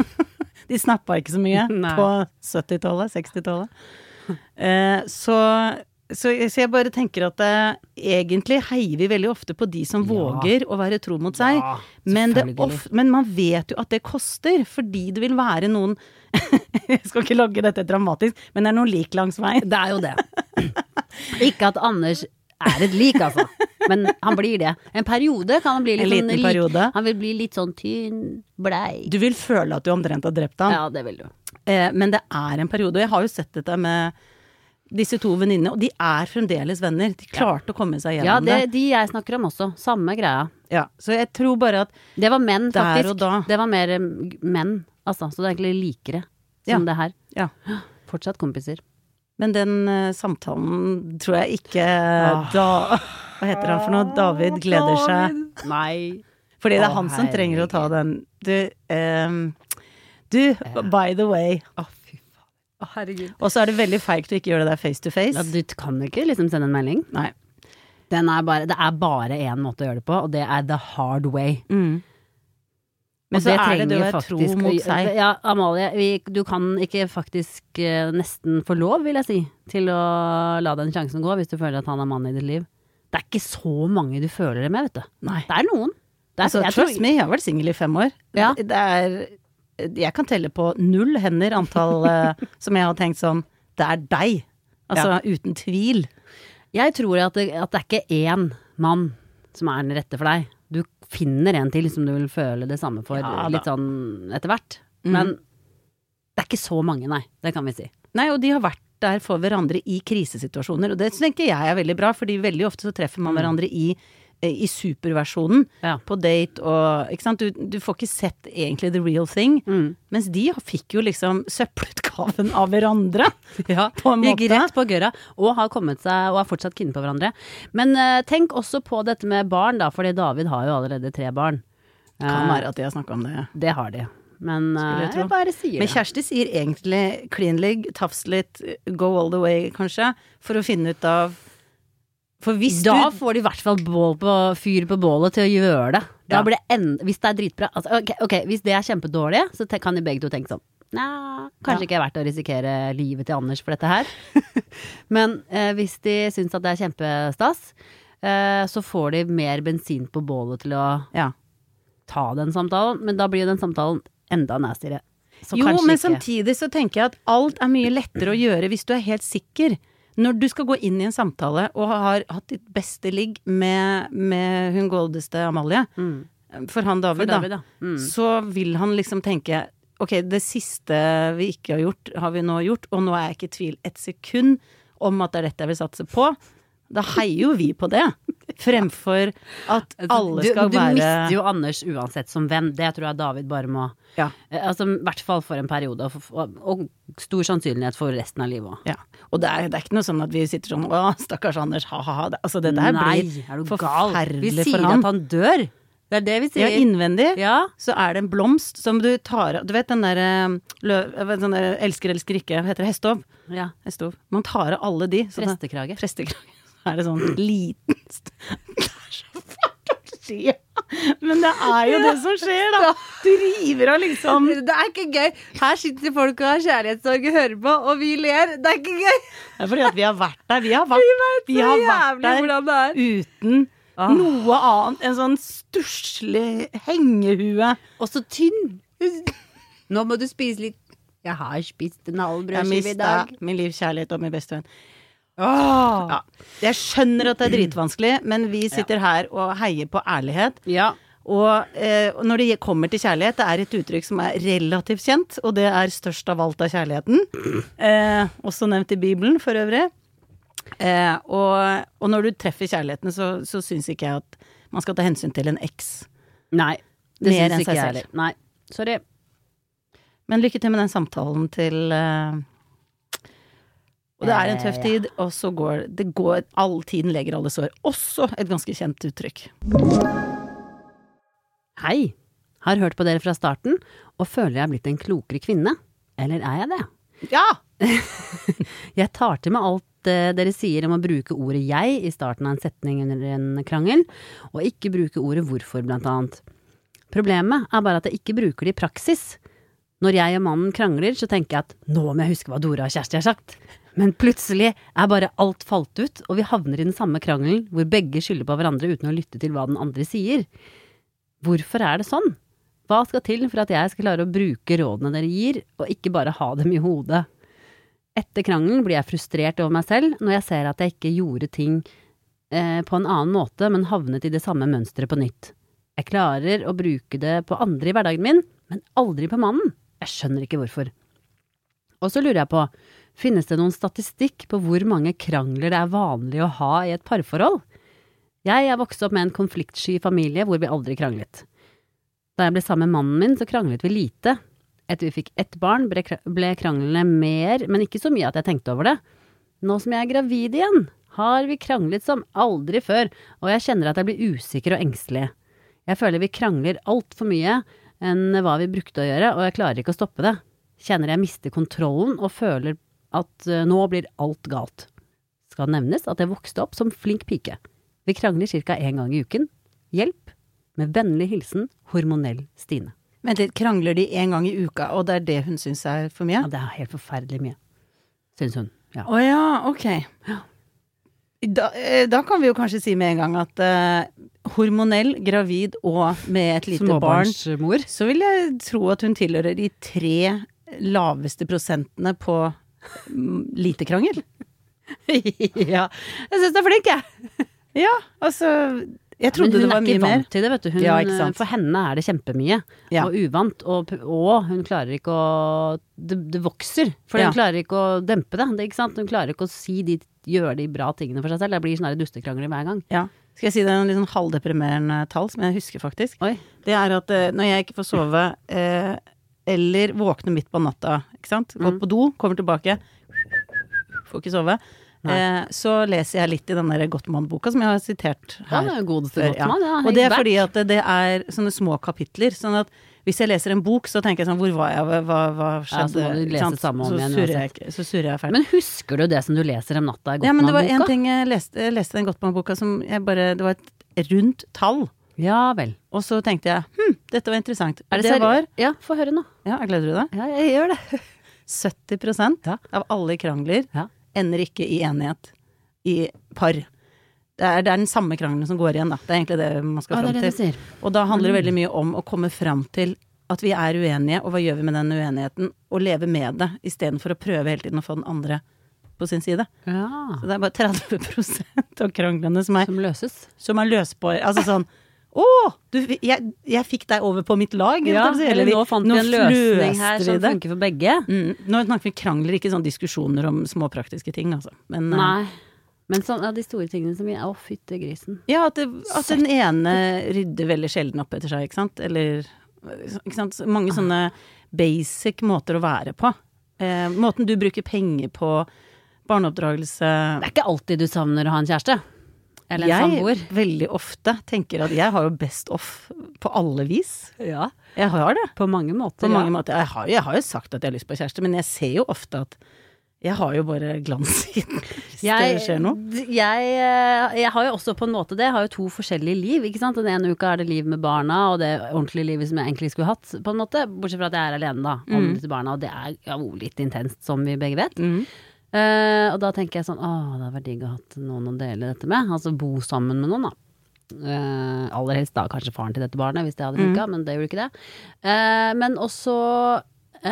De snappet ikke så mye på syttitallet, sekstitallet. Eh, så, så, så jeg bare tenker at det, egentlig heier vi veldig ofte på de som ja. våger å være tro mot seg, ja, men, det of, men man vet jo at det koster, fordi det vil være noen, jeg skal ikke logge dette dramatisk, men det er noen lik langs vei. Det er jo det. Ikke at Anders er et lik, altså. Men han blir det. En periode kan han bli litt en liten sånn, periode. Han vil bli litt sånn tynn, blei. Du vil føle at du omtrent har drept ham. Ja, det vil du. Eh, men det er en periode, og jeg har jo sett dette med disse to venninnene, og de er fremdeles venner. De klarte ja. å komme seg gjennom ja, det. Ja, det. de jeg snakker om også. Samme greia. Ja, så jeg tror bare at det var menn, faktisk. Der og da. Det var mer menn, altså. Så det er egentlig likere som ja. det her. Ja. Fortsatt kompiser. Men den uh, samtalen tror jeg ikke ah. da, hva heter han for noe? David gleder seg. Nei. Fordi det er han som trenger å ta den. Du, um, du by the way. Å, fy faen. Å, herregud. Og så er det veldig feigt å ikke gjøre det der face to face. Ja, du kan ikke liksom sende en melding. Nei. Den er bare, det er bare en måte å gjøre det på, og det er the hard way. Mm. Men så er det du er tro mot seg. Ja, Amalie, vi, du kan ikke faktisk uh, nesten få lov, vil jeg si, til å la den sjansen gå, hvis du føler at han er mann i ditt liv. Det er ikke så mange du føler det med, vet du. Nei. Det er noen. Det er, altså, jeg trust tror... me, jeg har vært single i fem år. Ja. Det er, jeg kan telle på null hender antall uh, som jeg har tenkt sånn, det er deg. Altså, ja. Uten tvil. Jeg tror at det, at det er ikke én mann som er den rette for deg. Du finner en til som du vil føle det samme for ja, litt sånn etter hvert. Mm. Men det er ikke så mange, nei. Det kan vi si. Nei, og de har vært der for hverandre i krisesituasjoner. Og det tenker jeg er veldig bra, fordi veldig ofte så treffer man hverandre i i superversjonen Ja. på date og, ikke sant, du, du får ikke sett egentlig the real thing, Mm. mens de fikk jo liksom søppelutgaven av hverandre, Ja, på en gikk måte. rett på gørra, og har kommet seg, og er fortsatt kine på hverandre. Men eh, tenk også på dette med barn da, fordi David har jo allerede tre barn. Kan Eh, være at de har snakket om det. Det har de. Men Skulle jeg eh, tro. jeg bare sier Men det. Kjersti sier egentlig clean ligg, tafs litt, go all the way kanskje, for å finne ut av, for hvis Da du, får de i hvert fall bål på, fyr på bålet til å gjøre det. Da Ja. blir det en, hvis det er dritbra altså, ok, ok, hvis det er kjempedårlig, så te, kan de begge to tenke sånn Nei, kanskje Ja. ikke er verdt å risikere livet til Anders for dette her. Men eh, hvis de syns at det er kjempestas, eh, så får de mer bensin på bålet til å ja. ta den samtalen. Men da blir jo den samtalen enda nastyere. Så Jo, kanskje men ikke. samtidig så tenker jeg at alt er mye lettere å gjøre hvis du er helt sikker. Når du skal gå inn i en samtale og har hatt ditt beste ligg med, med hun godeste Amalie, Mm. for han David, For David, da, da. Mm. så vil han liksom tenke ok, det siste vi ikke har gjort, har vi nå gjort, og nå er jeg ikke i tvil et sekund om at det er dette jeg vil satse på. Da heier jo vi på det, fremfor at alle skal du, du være mister jo Anders uansett som venn. Det tror jeg David bare må Ja. eh, Altså i hvert fall for en periode, og, og, og stor sannsynlighet for resten av livet òg. Ja, og det er, det er ikke noe sånn at vi sitter sånn, å, stakkars Anders, ha-ha-ha. Altså, det der Nei, blir er du gal? Vi forferdelig sier for han. at han dør. Det er det vi Ja, sier. innvendig, Ja. så er det en blomst som du tar av. Du vet den der, eh, løv, jeg vet, sånn der elsker, elsker ikke, hva heter det, hestov? ja. Hestov. Man tar av alle de. Så da- Prestekrage. Prestekrage. Så er det sånn liten st- Det er så fælt å si. Men det er jo det som skjer, da. Du river av liksom Det er ikke gøy. Her sitter folk og har kjærlighetssorg og hører på, og vi ler. Det er ikke gøy. Det er fordi at vi har vært der. Vi har vært, vi har vært der hvordan det er. uten Ah. noe annet enn sånn stusslig hengehue. Og så tynn. Nå må du spise litt. Jeg har spist en halv Jeg brødskive i mista dag. min livskjærlighet og min bestevenn. Åh. Ja. Jeg skjønner at det er dritvanskelig, men vi sitter her og heier på ærlighet. Ja. Og, eh, og når det kommer til kjærlighet, det er et uttrykk som er relativt kjent, og det er størst av alt av kjærligheten. Eh, også nevnt i Bibelen, for øvrig. Eh, og, og når du treffer kjærligheten, så, så syns ikke jeg at man skal ta hensyn til en eks. Nei. Det Mer syns enn ikke seg jeg selv. heller. Nei. Sorry. Men lykke til med den samtalen til eh, Og det er en tøff Eh, ja. tid, og så går det går, all tiden leger alle sår. Også et ganske kjent uttrykk. Hei. Har hørt på dere fra starten, og føler jeg er blitt en klokere kvinne. Eller er jeg det? Ja! Jeg tar til meg alt eh, dere sier om å bruke ordet jeg i starten av en setning under en krangel, og ikke bruke ordet hvorfor, blant annet. Problemet er bare at jeg ikke bruker det i praksis. Når jeg og mannen krangler, så tenker jeg at nå må jeg huske hva Dora og Kjersti har sagt. Men plutselig er bare alt falt ut, og vi havner i den samme krangelen hvor begge skylder på hverandre uten å lytte til hva den andre sier. Hvorfor er det sånn? Hva skal til for at jeg skal klare å bruke rådene dere gir, og ikke bare ha dem i hodet? Etter krangelen blir jeg frustrert over meg selv når jeg ser at jeg ikke gjorde ting eh, på en annen måte, men havnet i det samme mønsteret på nytt. Jeg klarer å bruke det på andre i hverdagen min, men aldri på mannen. Jeg skjønner ikke hvorfor. Og så lurer jeg på, finnes det noen statistikk på hvor mange krangler det er vanlig å ha i et parforhold? Jeg er vokst opp med en konfliktsky familie hvor vi aldri kranglet. Da jeg ble sammen med mannen min, så kranglet vi lite. Etter vi fikk ett barn, ble ble kranglene mer, men ikke så mye at jeg tenkte over det. Nå som jeg er gravid igjen, har vi kranglet som aldri før, og jeg kjenner at jeg blir usikker og engstelig. Jeg føler vi krangler alt for mye enn hva vi brukte å gjøre, og jeg klarer ikke å stoppe det. Kjenner jeg mister kontrollen og føler at uh, nå blir alt galt. Skal nevnes at jeg vokste opp som flink pike. Vi krangler cirka en gang i uken. Hjelp! Med vennlig hilsen, hormonell Stine. Vent litt, krangler de en gang i uka, og det er det hun syns er for mye? Ja, det er helt forferdelig mye, synes hun. Ja. Å ja, ok. Da, eh, da kan vi jo kanskje si med en gang at eh, hormonell, gravid og med et lite barn, Småbarnsmor. så vil jeg tro at hun tilhører de tre laveste prosentene på mm, lite krangel. Ja, jeg synes det er flink, jeg. Ja, altså jeg trodde det var mye Men hun er ikke mer. vant til det, vet du. Hun, Ja, ikke sant. for henne er det kjempemye, Ja. og uvant, og, og hun klarer ikke å, det, det vokser, for Ja. hun klarer ikke å dempe det, det, ikke sant? Hun klarer ikke å si de, gjøre de bra tingene for seg selv, det blir sånne her dustekrangler hver gang. Ja. Skal jeg si det er en litt sånn halvdeprimerende tall, som jeg husker faktisk. Oi. Det er at eh, når jeg ikke får sove, eh, eller våkne midt på natta, ikke sant? Gått Mm. på do, kommer tilbake, får ikke sove, eh, så leser jeg litt i den der Gottmann-boka som jeg har sitert Ja, her. det er jo godeste før, godt ja. mann, ja. Og det er Back. fordi at det, det er sånne små kapitler, sånn at hvis jeg leser en bok, så tenker jeg sånn, hvor var jeg, hva, hva, hva Ja, så skjedde? må du Ikke lese sant? samme om så igjen surrer jeg, uansett. ikke- så surrer jeg fælt. Men husker du det som du leser om natta i Ja, men det var en Gottmann-boka? ting jeg leste, jeg leste den Gottmann-boka som jeg bare, det var et rundt tall. Ja vel. Og så tenkte jeg, hm, dette var interessant. Er Og det, det var, Ja, få høre nå. ja, gleder du deg? Ja, jeg gjør det. sytti prosent Ja. av alle krangler Ja. ender ikke i enighet i par. Det er, det er den samme krangelen som går igjen, da. Det er egentlig det man skal Ja, det fram er det du til. sier. Og da handler det veldig mye om å komme fram til at vi er uenige, og hva gjør vi med den uenigheten, og leve med det, istedenfor å prøve hele tiden å få den andre på sin side. Ja. Så det er bare tretti prosent av kranglene som er, Som løses. som er løsbare. Altså sånn, å, du, jeg, jeg fikk deg over på mitt lag. Ja, holdt jeg på å si. eller vi- nå fant vi en løsning her løste vi som det. funker for begge. Mm, nå snakker vi krangler, ikke sånn diskusjoner om små praktiske ting, altså. Men, eh, Nei. Men sånn, ja, de store tingene som vi Å, fytte grisen. ja, at, det, at den ene rydder veldig sjelden opp etter seg, ikke sant? Eller, ikke sant? Mange sånne basic måter å være på. Eh, måten du bruker penger på, barneoppdragelse. Det er ikke alltid du savner å ha en kjæreste. Eller en Jeg samboer. veldig ofte tenker at jeg har jo best off på alle vis. Ja. Jeg har det. På mange måter. På mange ja. måter. Jeg har, jeg har jo sagt at jeg har lyst på kjæreste, men jeg ser jo ofte at jeg har jo bare glans i den hvis Jeg, det skjer noe. d- jeg, eh, jeg har jo også på en måte det. Jeg har jo to forskjellige liv, ikke sant. Den ene uka er det liv med barna, og det ordentlige livet som jeg egentlig skulle hatt, på en måte. Bortsett fra at jeg er alene, da, om Mm. disse barna. Og det er jo litt intenst, som vi begge vet. Mm. Eh, og da tenker jeg sånn, åh, det hadde vært digg å ha hatt noen å dele dette med. Altså bo sammen med noen, da. Eh, aller helst da kanskje faren til dette barnet, hvis det hadde funka, men det gjorde ikke det. Eh, men også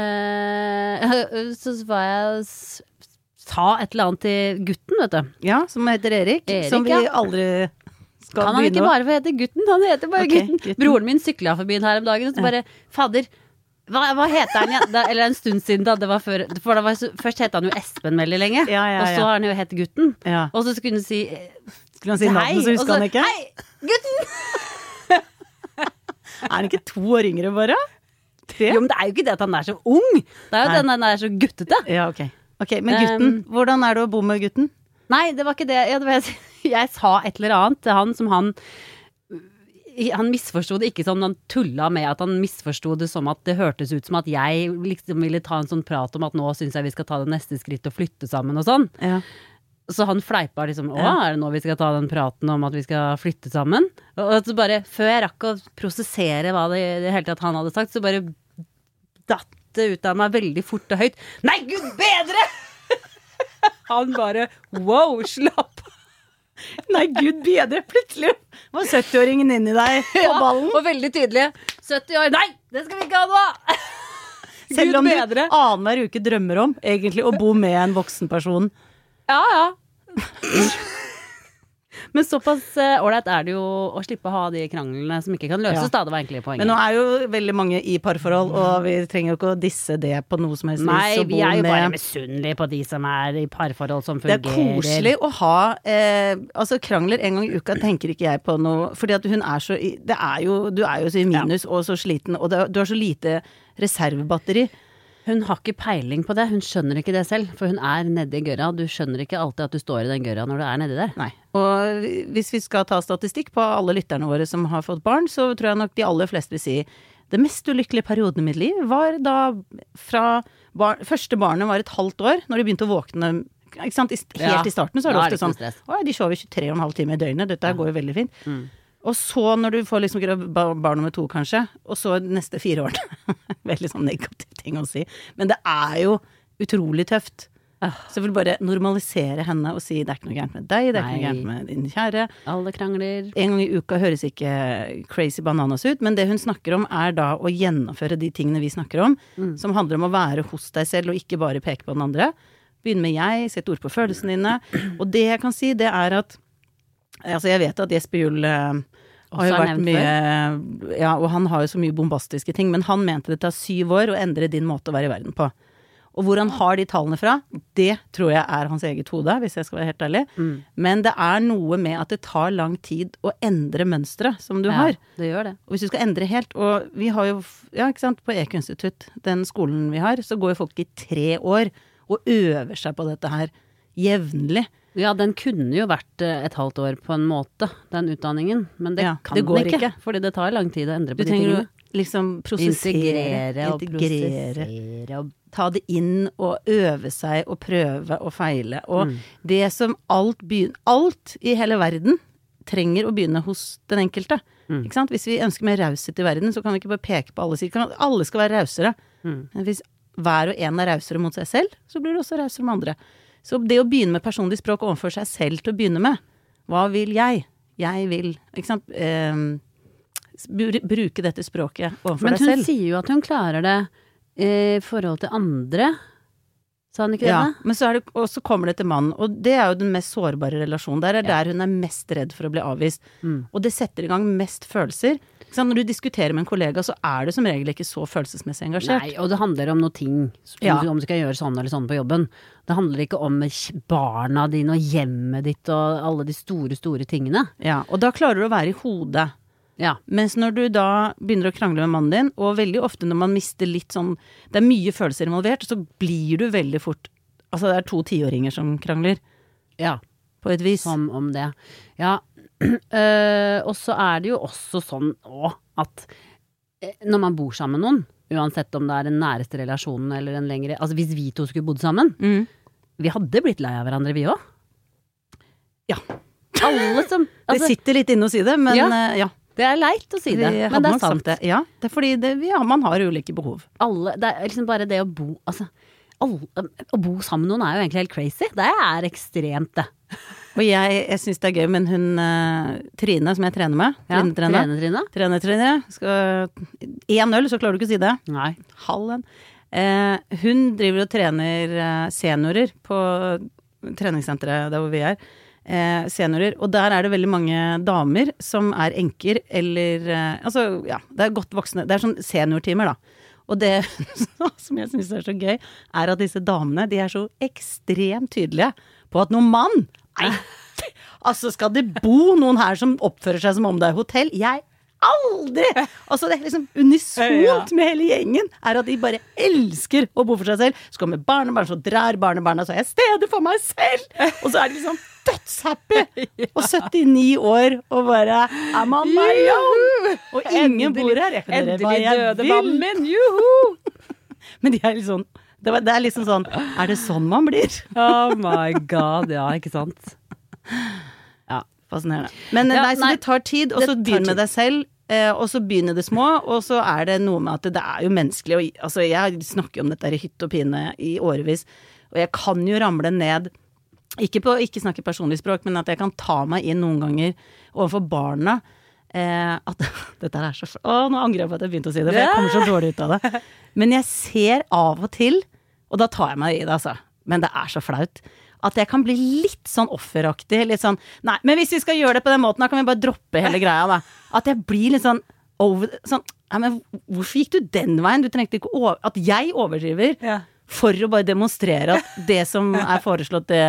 eh, så var jeg s- sa et eller annet til gutten, vet du. Ja, som heter Erik, Erik, som vi ja. aldri skal Kan han ikke begynne å... bare få hete gutten? Han heter bare Ok, gutten. gutten. Broren min sykla forbi den her om dagen, og så bare Fader, hva, hva heter han igjen? Da, eller en stund siden, da. Det var før, for det var, så- først het han jo Espen veldig lenge. Ja, ja, Og så ja. har han jo hett Gutten. Ja. Og så skulle han si eh, Skulle han si navnet, så og husker han ikke? Hei, gutten! Er han ikke to år yngre bare? Tre? Jo, men det er jo ikke det at han er så ung. Det er jo Nei. at han er så guttete. Ja, ok. Ok, men gutten, Um, hvordan er det å bo med gutten? Nei, det var ikke det. Ja, det var, jeg, jeg sa et eller annet til han som han Han misforsto det ikke som han tulla med at han misforsto det som at det hørtes ut som at jeg liksom ville ta en sånn prat om at nå syns jeg vi skal ta det neste skritt og flytte sammen og sånn. Ja. Så han fleipa liksom å, Ja. er det nå vi skal ta den praten om at vi skal flytte sammen? Og så bare, før jeg rakk å prosessere hva det i det hele tatt han hadde sagt, så bare datt det ut av meg veldig fort og høyt. Nei, gud bedre! Han bare wow, slapp av. Nei, gud bedre, plutselig var sytti-åringen inni deg på Ja, ballen. og veldig tydelig. sytti år. Nei, det skal vi ikke ha nå! Selv Gud om du bedre. annenhver uke drømmer om egentlig å bo med en voksen person. Ja, ja. Men såpass ålreit er det jo å slippe å ha de kranglene som ikke kan løses, Ja. da. Det var egentlig poenget. Men nå er jo veldig mange i parforhold, og vi trenger jo ikke å disse det på noe som helst vis. Nei, å vi bo er jo med- bare misunnelige på de som er i parforhold som Det er fungerer. koselig å ha eh, altså krangler en gang i uka tenker ikke jeg på noe, fordi at hun er så i, det er jo, du er jo så i minus og så sliten, og det, du har så lite reservebatteri. Hun har ikke peiling på det, hun skjønner ikke det selv, for hun er nedi gørra. Du skjønner ikke alltid at du står i den gørra når du er nedi der. Nei. Og hvis vi skal ta statistikk på alle lytterne våre som har fått barn, så tror jeg nok de aller fleste vil si det mest ulykkelige perioden i mitt liv var da fra bar, første barnet var et halvt år, når de begynte å våkne. Ikke sant? I- Helt Ja, i starten så er det da er ofte det ikke sånn noe stress. å, de sover tjuetre og en halv time i døgnet, dette går jo veldig fint. Mm. Og så når du får liksom gra- ba- barn nummer to kanskje, og så neste fire årene. Veldig sånn negativ ting å si. Men det er jo utrolig tøft. Ah. Så jeg vil bare normalisere henne og si det er ikke noe gærent med deg, det er ikke Nei. noe gærent med din kjære. Alle krangler. En gang i uka høres ikke crazy bananas ut, men det hun snakker om er da å gjennomføre de tingene vi snakker om, Mm. som handler om å være hos deg selv og ikke bare peke på den andre. Begynn med jeg, sett ord på følelsene dine. Og det jeg kan si, det er at altså jeg vet at Jesper Juhl eh, har jo Også er vært nevnt mye ja, og han har jo så mye bombastiske ting, men han mente det tar syv år å endre din måte å være i verden på. Og hvor han har de tallene fra, det tror jeg er hans eget hode, hvis jeg skal være helt ærlig. Mm. Men det er noe med at det tar lang tid å endre mønstre som du Ja, har. det gjør det. Og hvis du skal endre helt, og vi har jo, ja ikke sant, på E K Institutt, den skolen vi har, så går jo folk i tre år og øver seg på dette her jevnlig. Ja, den kunne jo vært eh, et halvt år på en måte, den utdanningen. Men det Ja, kan det går den ikke, ikke. fordi det tar lang tid å endre Du på de trenger tingene. å liksom prosessere, Integrere og integrere, prosessere og ta det inn og øve seg og prøve og feile. Og Mm. det som alt begynner, alt i hele verden trenger å begynne hos den enkelte. Mm. Ikke sant? Hvis vi ønsker mer raushet i verden, så kan vi ikke bare peke på alle sider. Kan- Alle skal være rausere. Mm. Men hvis hver og en er rausere mot seg selv, så blir det også rausere med andre. Så det å begynne med personlig språk overfor seg selv til å begynne med, hva vil jeg? Jeg vil, ikke sant? Ehm, bru- bruke dette språket overfor Men deg hun selv. sier jo at hun klarer det eh, i forhold til andre. Sa hun ikke Ja, det? men så er det, og så kommer det til mannen, og det er jo den mest sårbare relasjonen. Der er Ja. der hun er mest redd for å bli avvist. Mm. Og det setter i gang mest følelser. Ikke sant? Når du diskuterer med en kollega, så er du som regel ikke så følelsesmessig engasjert. Nei, og det handler om noe ting, som, Ja. om du skal gjøre sånn eller sånn på jobben. Det handler ikke om barna dine og hjemmet ditt og alle de store, store tingene. Ja, og da klarer du å være i hodet. Ja. Mens når du da begynner å krangle med mannen din, og veldig ofte når man mister litt sånn, det er mye følelser involvert, så blir du veldig fort, altså det er to tiåringer som krangler, Ja, på et vis. som om det. Ja, øh, og så er det jo også sånn å, at eh, når man bor sammen med noen, uansett om det er den næreste relasjonen eller en lengre, altså hvis vi to skulle bodd sammen, Mm. vi hadde blitt lei av hverandre vi også. Ja. Alle som, Det altså, sitter litt inne å si det, men Ja. eh, ja. det er leit å si det, Vi men hadde det er nok sagt sant. det. Ja, det er fordi det, ja, man har ulike behov. Alle, det er liksom bare det å bo, altså, alle, å bo sammen med noen er jo egentlig helt crazy. Det er ekstremt det. Og jeg, jeg syns det er gøy, men hun eh, Trine, som jeg trener med, Ja, Trine, Trine, trene, Trine? Trine, Trine, skal én øl, så klarer du ikke å si det. Nei. Halv en. Eh, hun driver og trener eh, seniorer på treningssenteret der hvor vi er. Eh, seniorer, og der er det veldig mange damer som er enker, eller eh, altså, ja, det er godt voksne, det er sånn seniortimer da. Og det som jeg synes er så gøy, er at disse damene, de er så ekstremt tydelige på at noen mann, nei, altså skal det bo noen her som oppfører seg som om det er hotell? Jeg aldri! Altså det er liksom unisont med hele gjengen, er at de bare elsker å bo for seg selv. Så kommer barnebarn, så drar barnebarna, så er jeg stedet for meg selv! Og så er de liksom dødshappy! Og syttini år, og bare I'm on my own! Og ingen bor her, jeg kan gjøre hva jeg vil. min, juhu! Men de er litt sånn, det var- det er liksom sånn, er det sånn man blir? Oh my god, ja, ikke sant? Fascinerende. Men Ja, nei, så nei, det tar tid, og det så tar begynn med tid. deg selv, eh, og så begynner det små, og så er det noe med at det er jo menneskelig, og altså jeg snakker om dette her i hytt og pine i årevis, og jeg kan jo ramle ned, ikke på ikke snakke personlig språk, men at jeg kan ta meg inn noen ganger overfor barna, eh, at dette er så, å nå angrer jeg på at jeg begynte å si det, for jeg kommer så dårlig ut av det. Men jeg ser av og til, og da tar jeg meg i det altså, men det er så flaut, at jeg kan bli litt sånn offeraktig, litt sånn, nei, men hvis vi skal gjøre det på den måten, da kan vi bare droppe hele greia da. At jeg blir litt sånn, over, sånn, ja, men hvorfor gikk du den veien? Du trengte ikke over, at jeg overdriver Ja. for å bare demonstrere at det som er foreslått, det,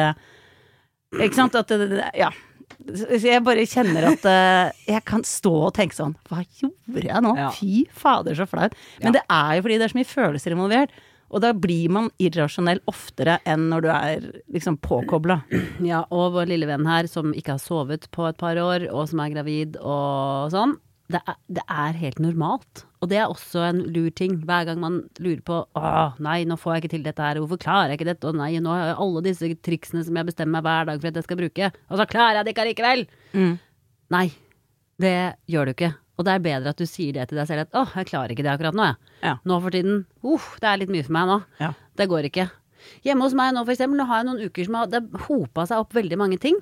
ikke sant, at det, det ja. Så jeg bare kjenner at uh, jeg kan stå og tenke sånn, hva gjorde jeg nå? Ja. Fy fader, så flaut. Men Ja. det er jo fordi det er så mye følelser involvert, og da blir man irrasjonell oftere enn når du er liksom påkoblet. Ja, og vår lille venn her som ikke har sovet på et par år, og som er gravid og sånn, det er, det er helt normalt. Og det er også en lur ting. Hver gang man lurer på, åh, nei, nå får jeg ikke til dette her, hvorfor klarer jeg ikke dette, og nei, nå har jeg alle disse triksene som jeg bestemmer meg hver dag for at jeg skal bruke, og så klarer jeg det ikke allikevel! Mm. Nei, det gjør du ikke. Og det er bedre at du sier det til deg selv, at åh, jeg klarer ikke det akkurat nå, jeg. Ja. Nå for tiden, uff, det er litt mye for meg nå. Ja. Det går ikke. Hjemme hos meg nå for eksempel, nå har jeg noen uker som har, det hopet seg opp veldig mange ting.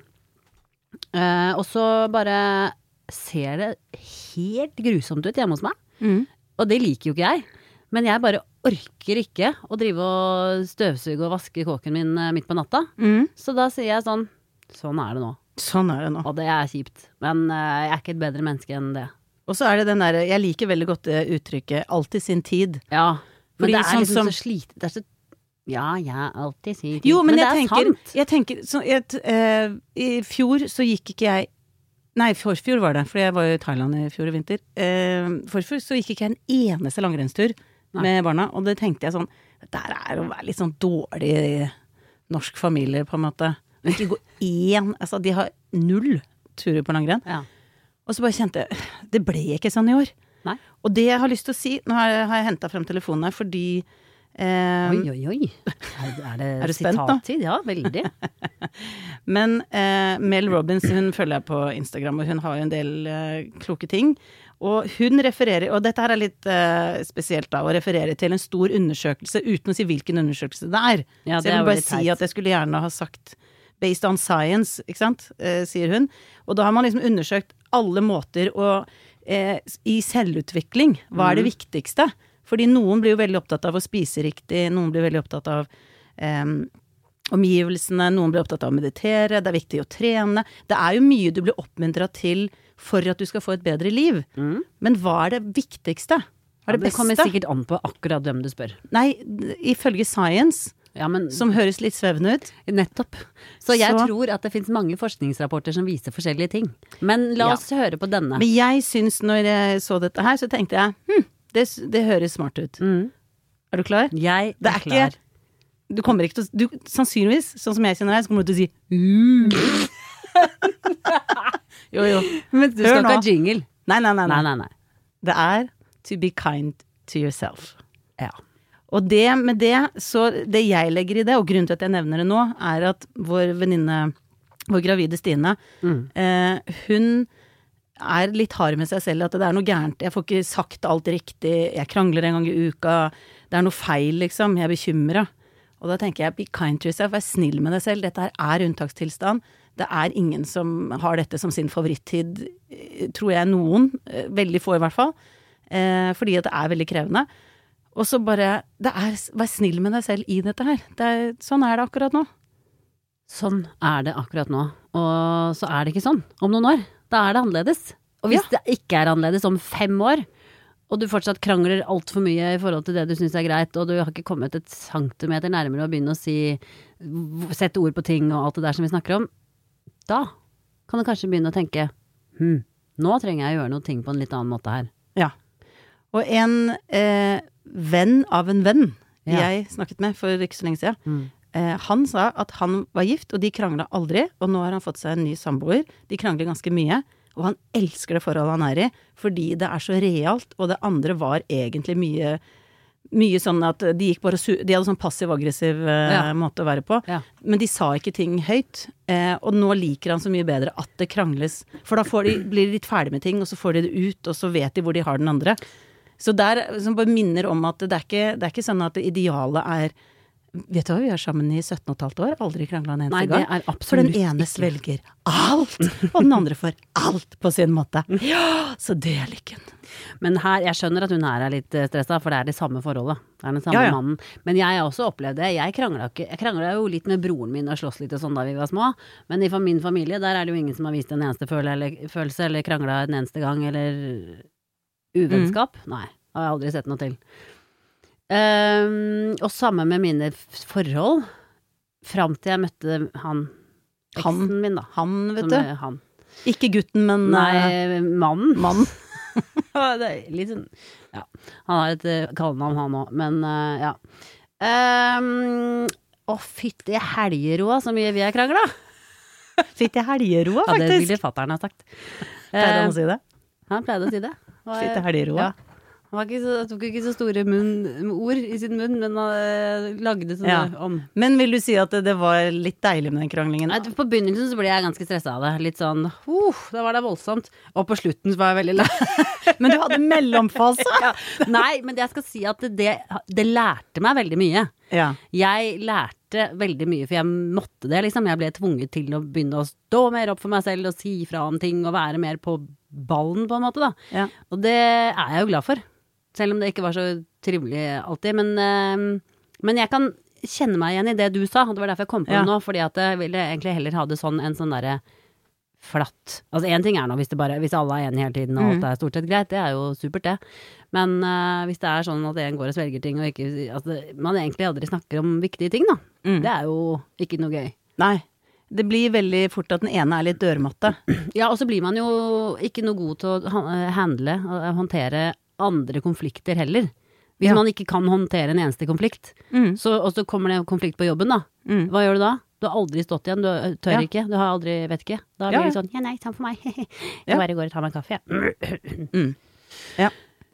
Eh, og så bare ser det helt grusomt ut hjemme hos meg. Mm. Og det liker jo ikke jeg. Men jeg bare orker ikke å drive og støvsuge og vaske kåken min eh, midt på natta. Mm. Så da sier jeg sånn, sånn er det nå. Sånn er det nå. Og det er kjipt. Men eh, jeg er ikke et bedre menneske enn det. Og så er det den der, jeg liker veldig godt det uttrykket, alltid sin tid. Ja, men Fordi det er sånn liksom som- så slit, det er så Ja, jeg alltid sier Jo, men, men jeg det er tenker, sant. jeg tenker så, jeg, eh, I fjor så gikk ikke jeg Nei, forfjor var det, for jeg var jo i Thailand i fjor i vinter. Eh, forfjor så gikk ikke jeg en eneste langrennstur Nei. med barna, og det tenkte jeg sånn, det der er å være litt sånn dårlig norsk familie, på en måte. Ikke gå én, altså de har null turer på langrenn. Ja. Og så bare kjente jeg, det ble ikke sånn i år. Nei. Og det jeg har lyst til å si, nå har jeg, har jeg hentet frem telefonen her, fordi eh, Oi, oi, oi. Er, er det Er du spent nå? sitattid? Ja, veldig. Men eh, Mel Robbins, hun følger jeg på Instagram, og hun har jo en del eh, kloke ting. Og hun refererer, og dette her er litt eh, spesielt da, å referere til en stor undersøkelse, uten å si hvilken undersøkelse det er. Ja, Så det jeg er vil jo bare litt si teit. at jeg skulle gjerne ha sagt based on science, ikke sant, eh, sier hun. Og da har man liksom undersøkt alle måter å, eh, i selvutvikling, hva er det viktigste? Fordi noen blir jo veldig opptatt av å spise riktig, noen blir veldig opptatt av eh, omgivelsene, noen blir opptatt av å meditere, det er viktig å trene. Det er jo mye du blir oppmuntret til for at du skal få et bedre liv. Mm. Men hva er det viktigste? Hva er det Ja, det beste? kommer sikkert an på akkurat hvem du spør. Nei, d- ifølge science, Ja, men som høres litt svevende ut. nettopp. Så jeg Så- tror at det finnes mange forskningsrapporter som viser forskjellige ting. Men la Ja. oss høre på denne. Men jeg syns, når jeg så dette her, så tenkte jeg, hm, det, s- det høres smart ut. Mm. Er du klar? Jeg Det er er klar. ikke Du kommer ikke til å du, Sannsynligvis, sånn som jeg kjenner deg, så kommer du til å si uh. Jo, jo. Men du Hør skal ikke nå. ha jingle. Nei, nei, nei, Nei, nei. nei, nei. Det er to be kind to yourself. Ja. Og det med det, så det jeg legger i det, og grunnen til at jeg nevner det nå, er at vår venninne, vår gravide Stine, Mm. eh, hun er litt hard med seg selv, at det er noe gærent. Jeg får ikke sagt alt riktig, jeg krangler en gang i uka, det er noe feil, liksom, jeg er bekymret. Og da tenker jeg, be kind to yourself, vær snill med deg selv, dette her er unntakstilstand. Det er ingen som har dette som sin favorittid, eh, tror jeg noen, eh, veldig få i hvert fall, eh, fordi at det er veldig krevende. Og så bare, det er, vær snill med deg selv i dette her. Det er, sånn er det akkurat nå. Sånn er det akkurat nå. Og så er det ikke sånn om noen år. Da er det annerledes. Og hvis det ikke er annerledes om fem år, og du fortsatt krangler alt for mye i forhold til det du synes er greit, og du har ikke kommet et centimeter nærmere å begynne å si, sette ord på ting og alt det der som vi snakker om, da kan du kanskje begynne å tenke, hm, nå trenger jeg å gjøre noe ting på en litt annen måte her. Ja. Og en eh, venn av en venn Ja. jeg snakket med for ikke så lenge siden, Mm. eh, han sa at han var gift, og de kranglet aldri, og nå har han fått seg en ny samboer. De krangler ganske mye, og han elsker det forholdet han er i, fordi det er så realt, og det andre var egentlig mye, mye sånn at de gikk bare og su- de hadde sånn passiv-aggressiv eh, Ja. måte å være på, Ja. men de sa ikke ting høyt, eh, og nå liker han så mye bedre at det krangles, for da får de, blir de litt ferdig med ting, og så får de det ut, og så vet de hvor de har den andre. Så der, som bare minner om at det er ikke, det er ikke sånn at det idealet er, vet du hva, vi er sammen i sytten og et halvt år, aldri kranglet en eneste Nei, det gang. er For den absolutt ene ikke. svelger alt, og den andre får alt på sin måte. Ja, så det er lykken. Men her, jeg skjønner at hun her er litt eh, stresset, for det er det samme forholdet. Det er den samme Ja, ja. mannen. Men jeg har også opplevd det. Jeg kranglet, ikke, jeg kranglet jo litt med broren min og slåss litt og sånn da vi var små. Men i min familie, der er det jo ingen som har vist en eneste føle, eller, følelse, eller kranglet en eneste gang, eller uvennskap. Mm. Nei, har jeg aldri sett noe til. Um, og samme med mine f- forhold, fram til jeg møtte han, Han. eksen min da. Han, vet Som du. er han. Ikke gutten, men eh, Nei, mannen. mann. Det er litt sånn, ja. Han har et uh, kallenavn han også, men uh, ja. Um, å fytti helgeroa, så mye vi har kranglet. Fytti helgeroa, Ja, det faktisk. ville fatteren ha sagt. Pleier han Uh, å si det? han pleide å si det. Og, Fytti helgeroa. ja. Han var ikke så, tok ikke så store munn, ord i sin munn, men han uh, lagde sånne Ja. om. Men vil du si at det, det var litt deilig med den kranglingen? Nei, på begynnelsen så ble jeg ganske stresset av det. Litt sånn, uh, da var det voldsomt. Og på slutten så var jeg veldig lei. Men du hadde mellomfase? Ja. Nei, men det jeg skal si at det, det lærte meg veldig mye. Ja. Jeg lærte veldig mye, for jeg måtte det, liksom. Jeg ble tvunget til å begynne å stå mer opp for meg selv og si fra om ting og være mer på ballen, på en måte, da. Ja. Og det er jeg jo glad for. Selv om det ikke var så trivelig alltid. Men, eh, men jeg kan kjenne meg igjen i det du sa, og det var derfor jeg kom på Ja. det nå, fordi at jeg ville egentlig heller ha det sånn en sånn derre flatt. Altså en ting er nå hvis det bare, hvis alle er enige hele tiden og alt er stort sett greit, det er jo supert det. Men uh, hvis det er sånn at en går og svelger ting og ikke, altså, man egentlig aldri snakker om viktige ting da, mm. det er jo ikke noe gøy. Nei, det blir veldig fort at den ene er litt dørmatte. Ja, og så blir man jo ikke noe god til å handle og håndtere andre konflikter heller. Hvis ja. Man ikke kan håndtere en eneste konflikt, mm. så, og så kommer det en konflikt på jobben da, mm. hva gjør du da? Du har aldri stått igjen, du tør ja. ikke, du har aldri, vet ikke. Da blir det sånn, ja nei, ta for meg. Jeg ja. bare går og tar meg en kaffe. mm. Ja.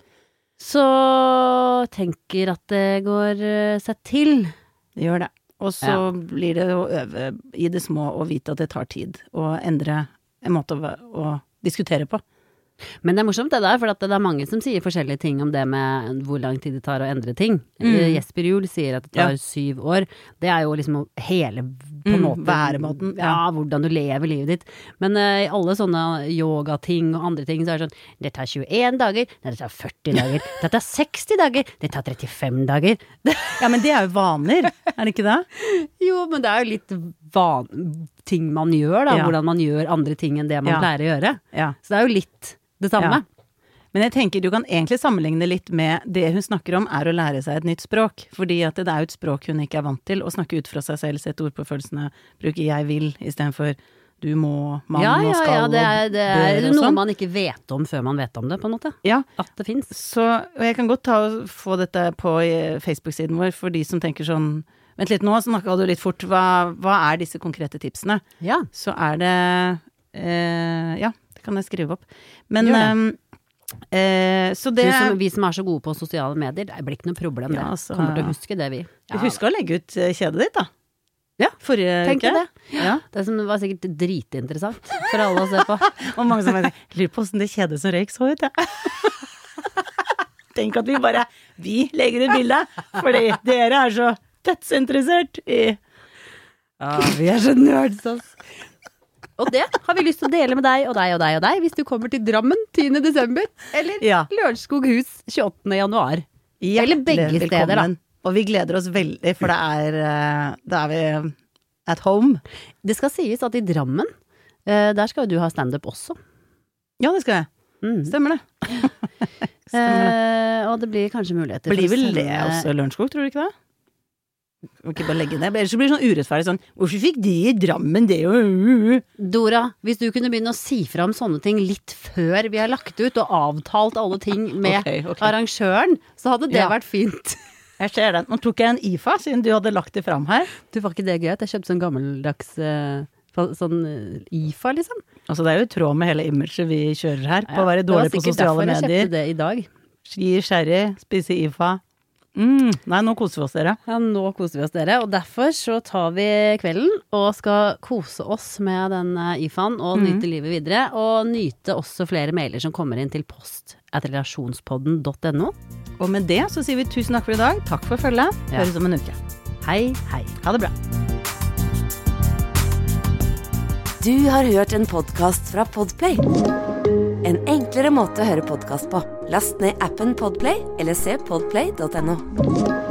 Så tenker at det går seg til. Det gjør det. Og så ja. Blir det å øve i det små og vite at det tar tid, og endre en måte å, å diskutere på. Men det er morsomt det der, for det er mange som sier forskjellige ting om det med hvor lang tid det tar å endre ting. Mm. Jesper Juhl sier at det tar ja. syv år. Det er jo liksom hele på en måte, mm, væremåten. Ja. ja, hvordan du lever livet ditt. Men uh, i alle sånne yogating og andre ting så er det sånn, det tar tjueen dager, det tar førti dager, det tar seksti dager, det tar trettifem dager. Ja, men det er jo vaner, er det ikke det? Jo, men det er jo litt van ting man gjør da, ja. Hvordan man gjør andre ting enn det man ja. Pleier å gjøre. Ja. Så det er jo litt det samme. Ja. Men jeg tenker du kan egentlig sammenligne litt med det hun snakker om er å lære seg et nytt språk, fordi at det er jo et språk hun ikke er vant til, å snakke ut fra seg selv, sette ord på følelsene, bruke jeg vil i stedet for du må, man ja, og skal ja, ja, det er, det er, og noe sånn. Man ikke vet om før man vet om det, på en måte. Ja. At det finnes. Så, og jeg kan godt ta og få dette på Facebook-siden vår, for de som tenker sånn, vent litt nå, snakket du litt fort, hva, hva er disse konkrete tipsene? Ja. Så er det, eh, ja, det kan jeg skrive opp. Men eh, eh, så det som, vi som er så gode på sosiale medier, det blir ikke noe problem det. Ja, altså, kommer til å huske det vi. Ja. Husk å legge ut kjedet ditt da. Ja, forrige tenk uke. Det. Ja. Det som var sikkert dritinteressant for alle å se på. Og mange som mener, lurer på hvordan det kjedet som røyk så ut, ja. Tenk at vi bare, vi legger ut bilde, fordi dere er så dødsinteressert i ja, vi er så nerds, altså. Og det har vi lyst til å dele med deg og deg og deg og deg hvis du kommer til Drammen tiende desember, eller ja. Lørenskog hus tjueåttende januar. Ja, eller begge steder da. Og vi gleder oss veldig, for det er, da er vi at home. Det skal sies at i Drammen, der skal du ha stand-up også. Ja, det skal jeg. Mm. Stemmer det. Stemmer det. Eh, og det blir kanskje muligheter. Blir vel det også Lørenskog, tror du ikke det? Ikke bare legge ned, ellers så blir det sånn urettferdig sånn, hvorfor fikk de i Drammen det jo? Dora, hvis du kunne begynne å si frem sånne ting litt før vi har lagt ut og avtalt alle ting med okay, okay. arrangøren, så hadde det ja. Vært fint. Jeg ser den. Nå tok jeg en I F A siden du hadde lagt det frem her. Du, var ikke det gøy at jeg kjøpte sånn gammeldags sånn I F A liksom? Altså det er jo tråd med hele imaget vi kjører her, på å være dårlig på sosiale medier. Det var sikkert derfor jeg kjøpte det i dag. Ski, sherry, spise I F A. Mm, nei, nå koser vi oss dere. Ja, nå koser vi oss dere, og derfor så tar vi kvelden og skal kose oss med den I F A-en og mm. nyte livet videre, og nyte også flere mailer som kommer inn til post at relasjonspodden punktum no. Og med det så sier vi tusen takk for i dag, takk for følget, ja. Høres om en uke. Hei, hei. Ha det bra. Du har hørt en podcast fra Podplay. En enklere måte å høre podcast på. Last ned appen Podplay, eller se podplay punktum no.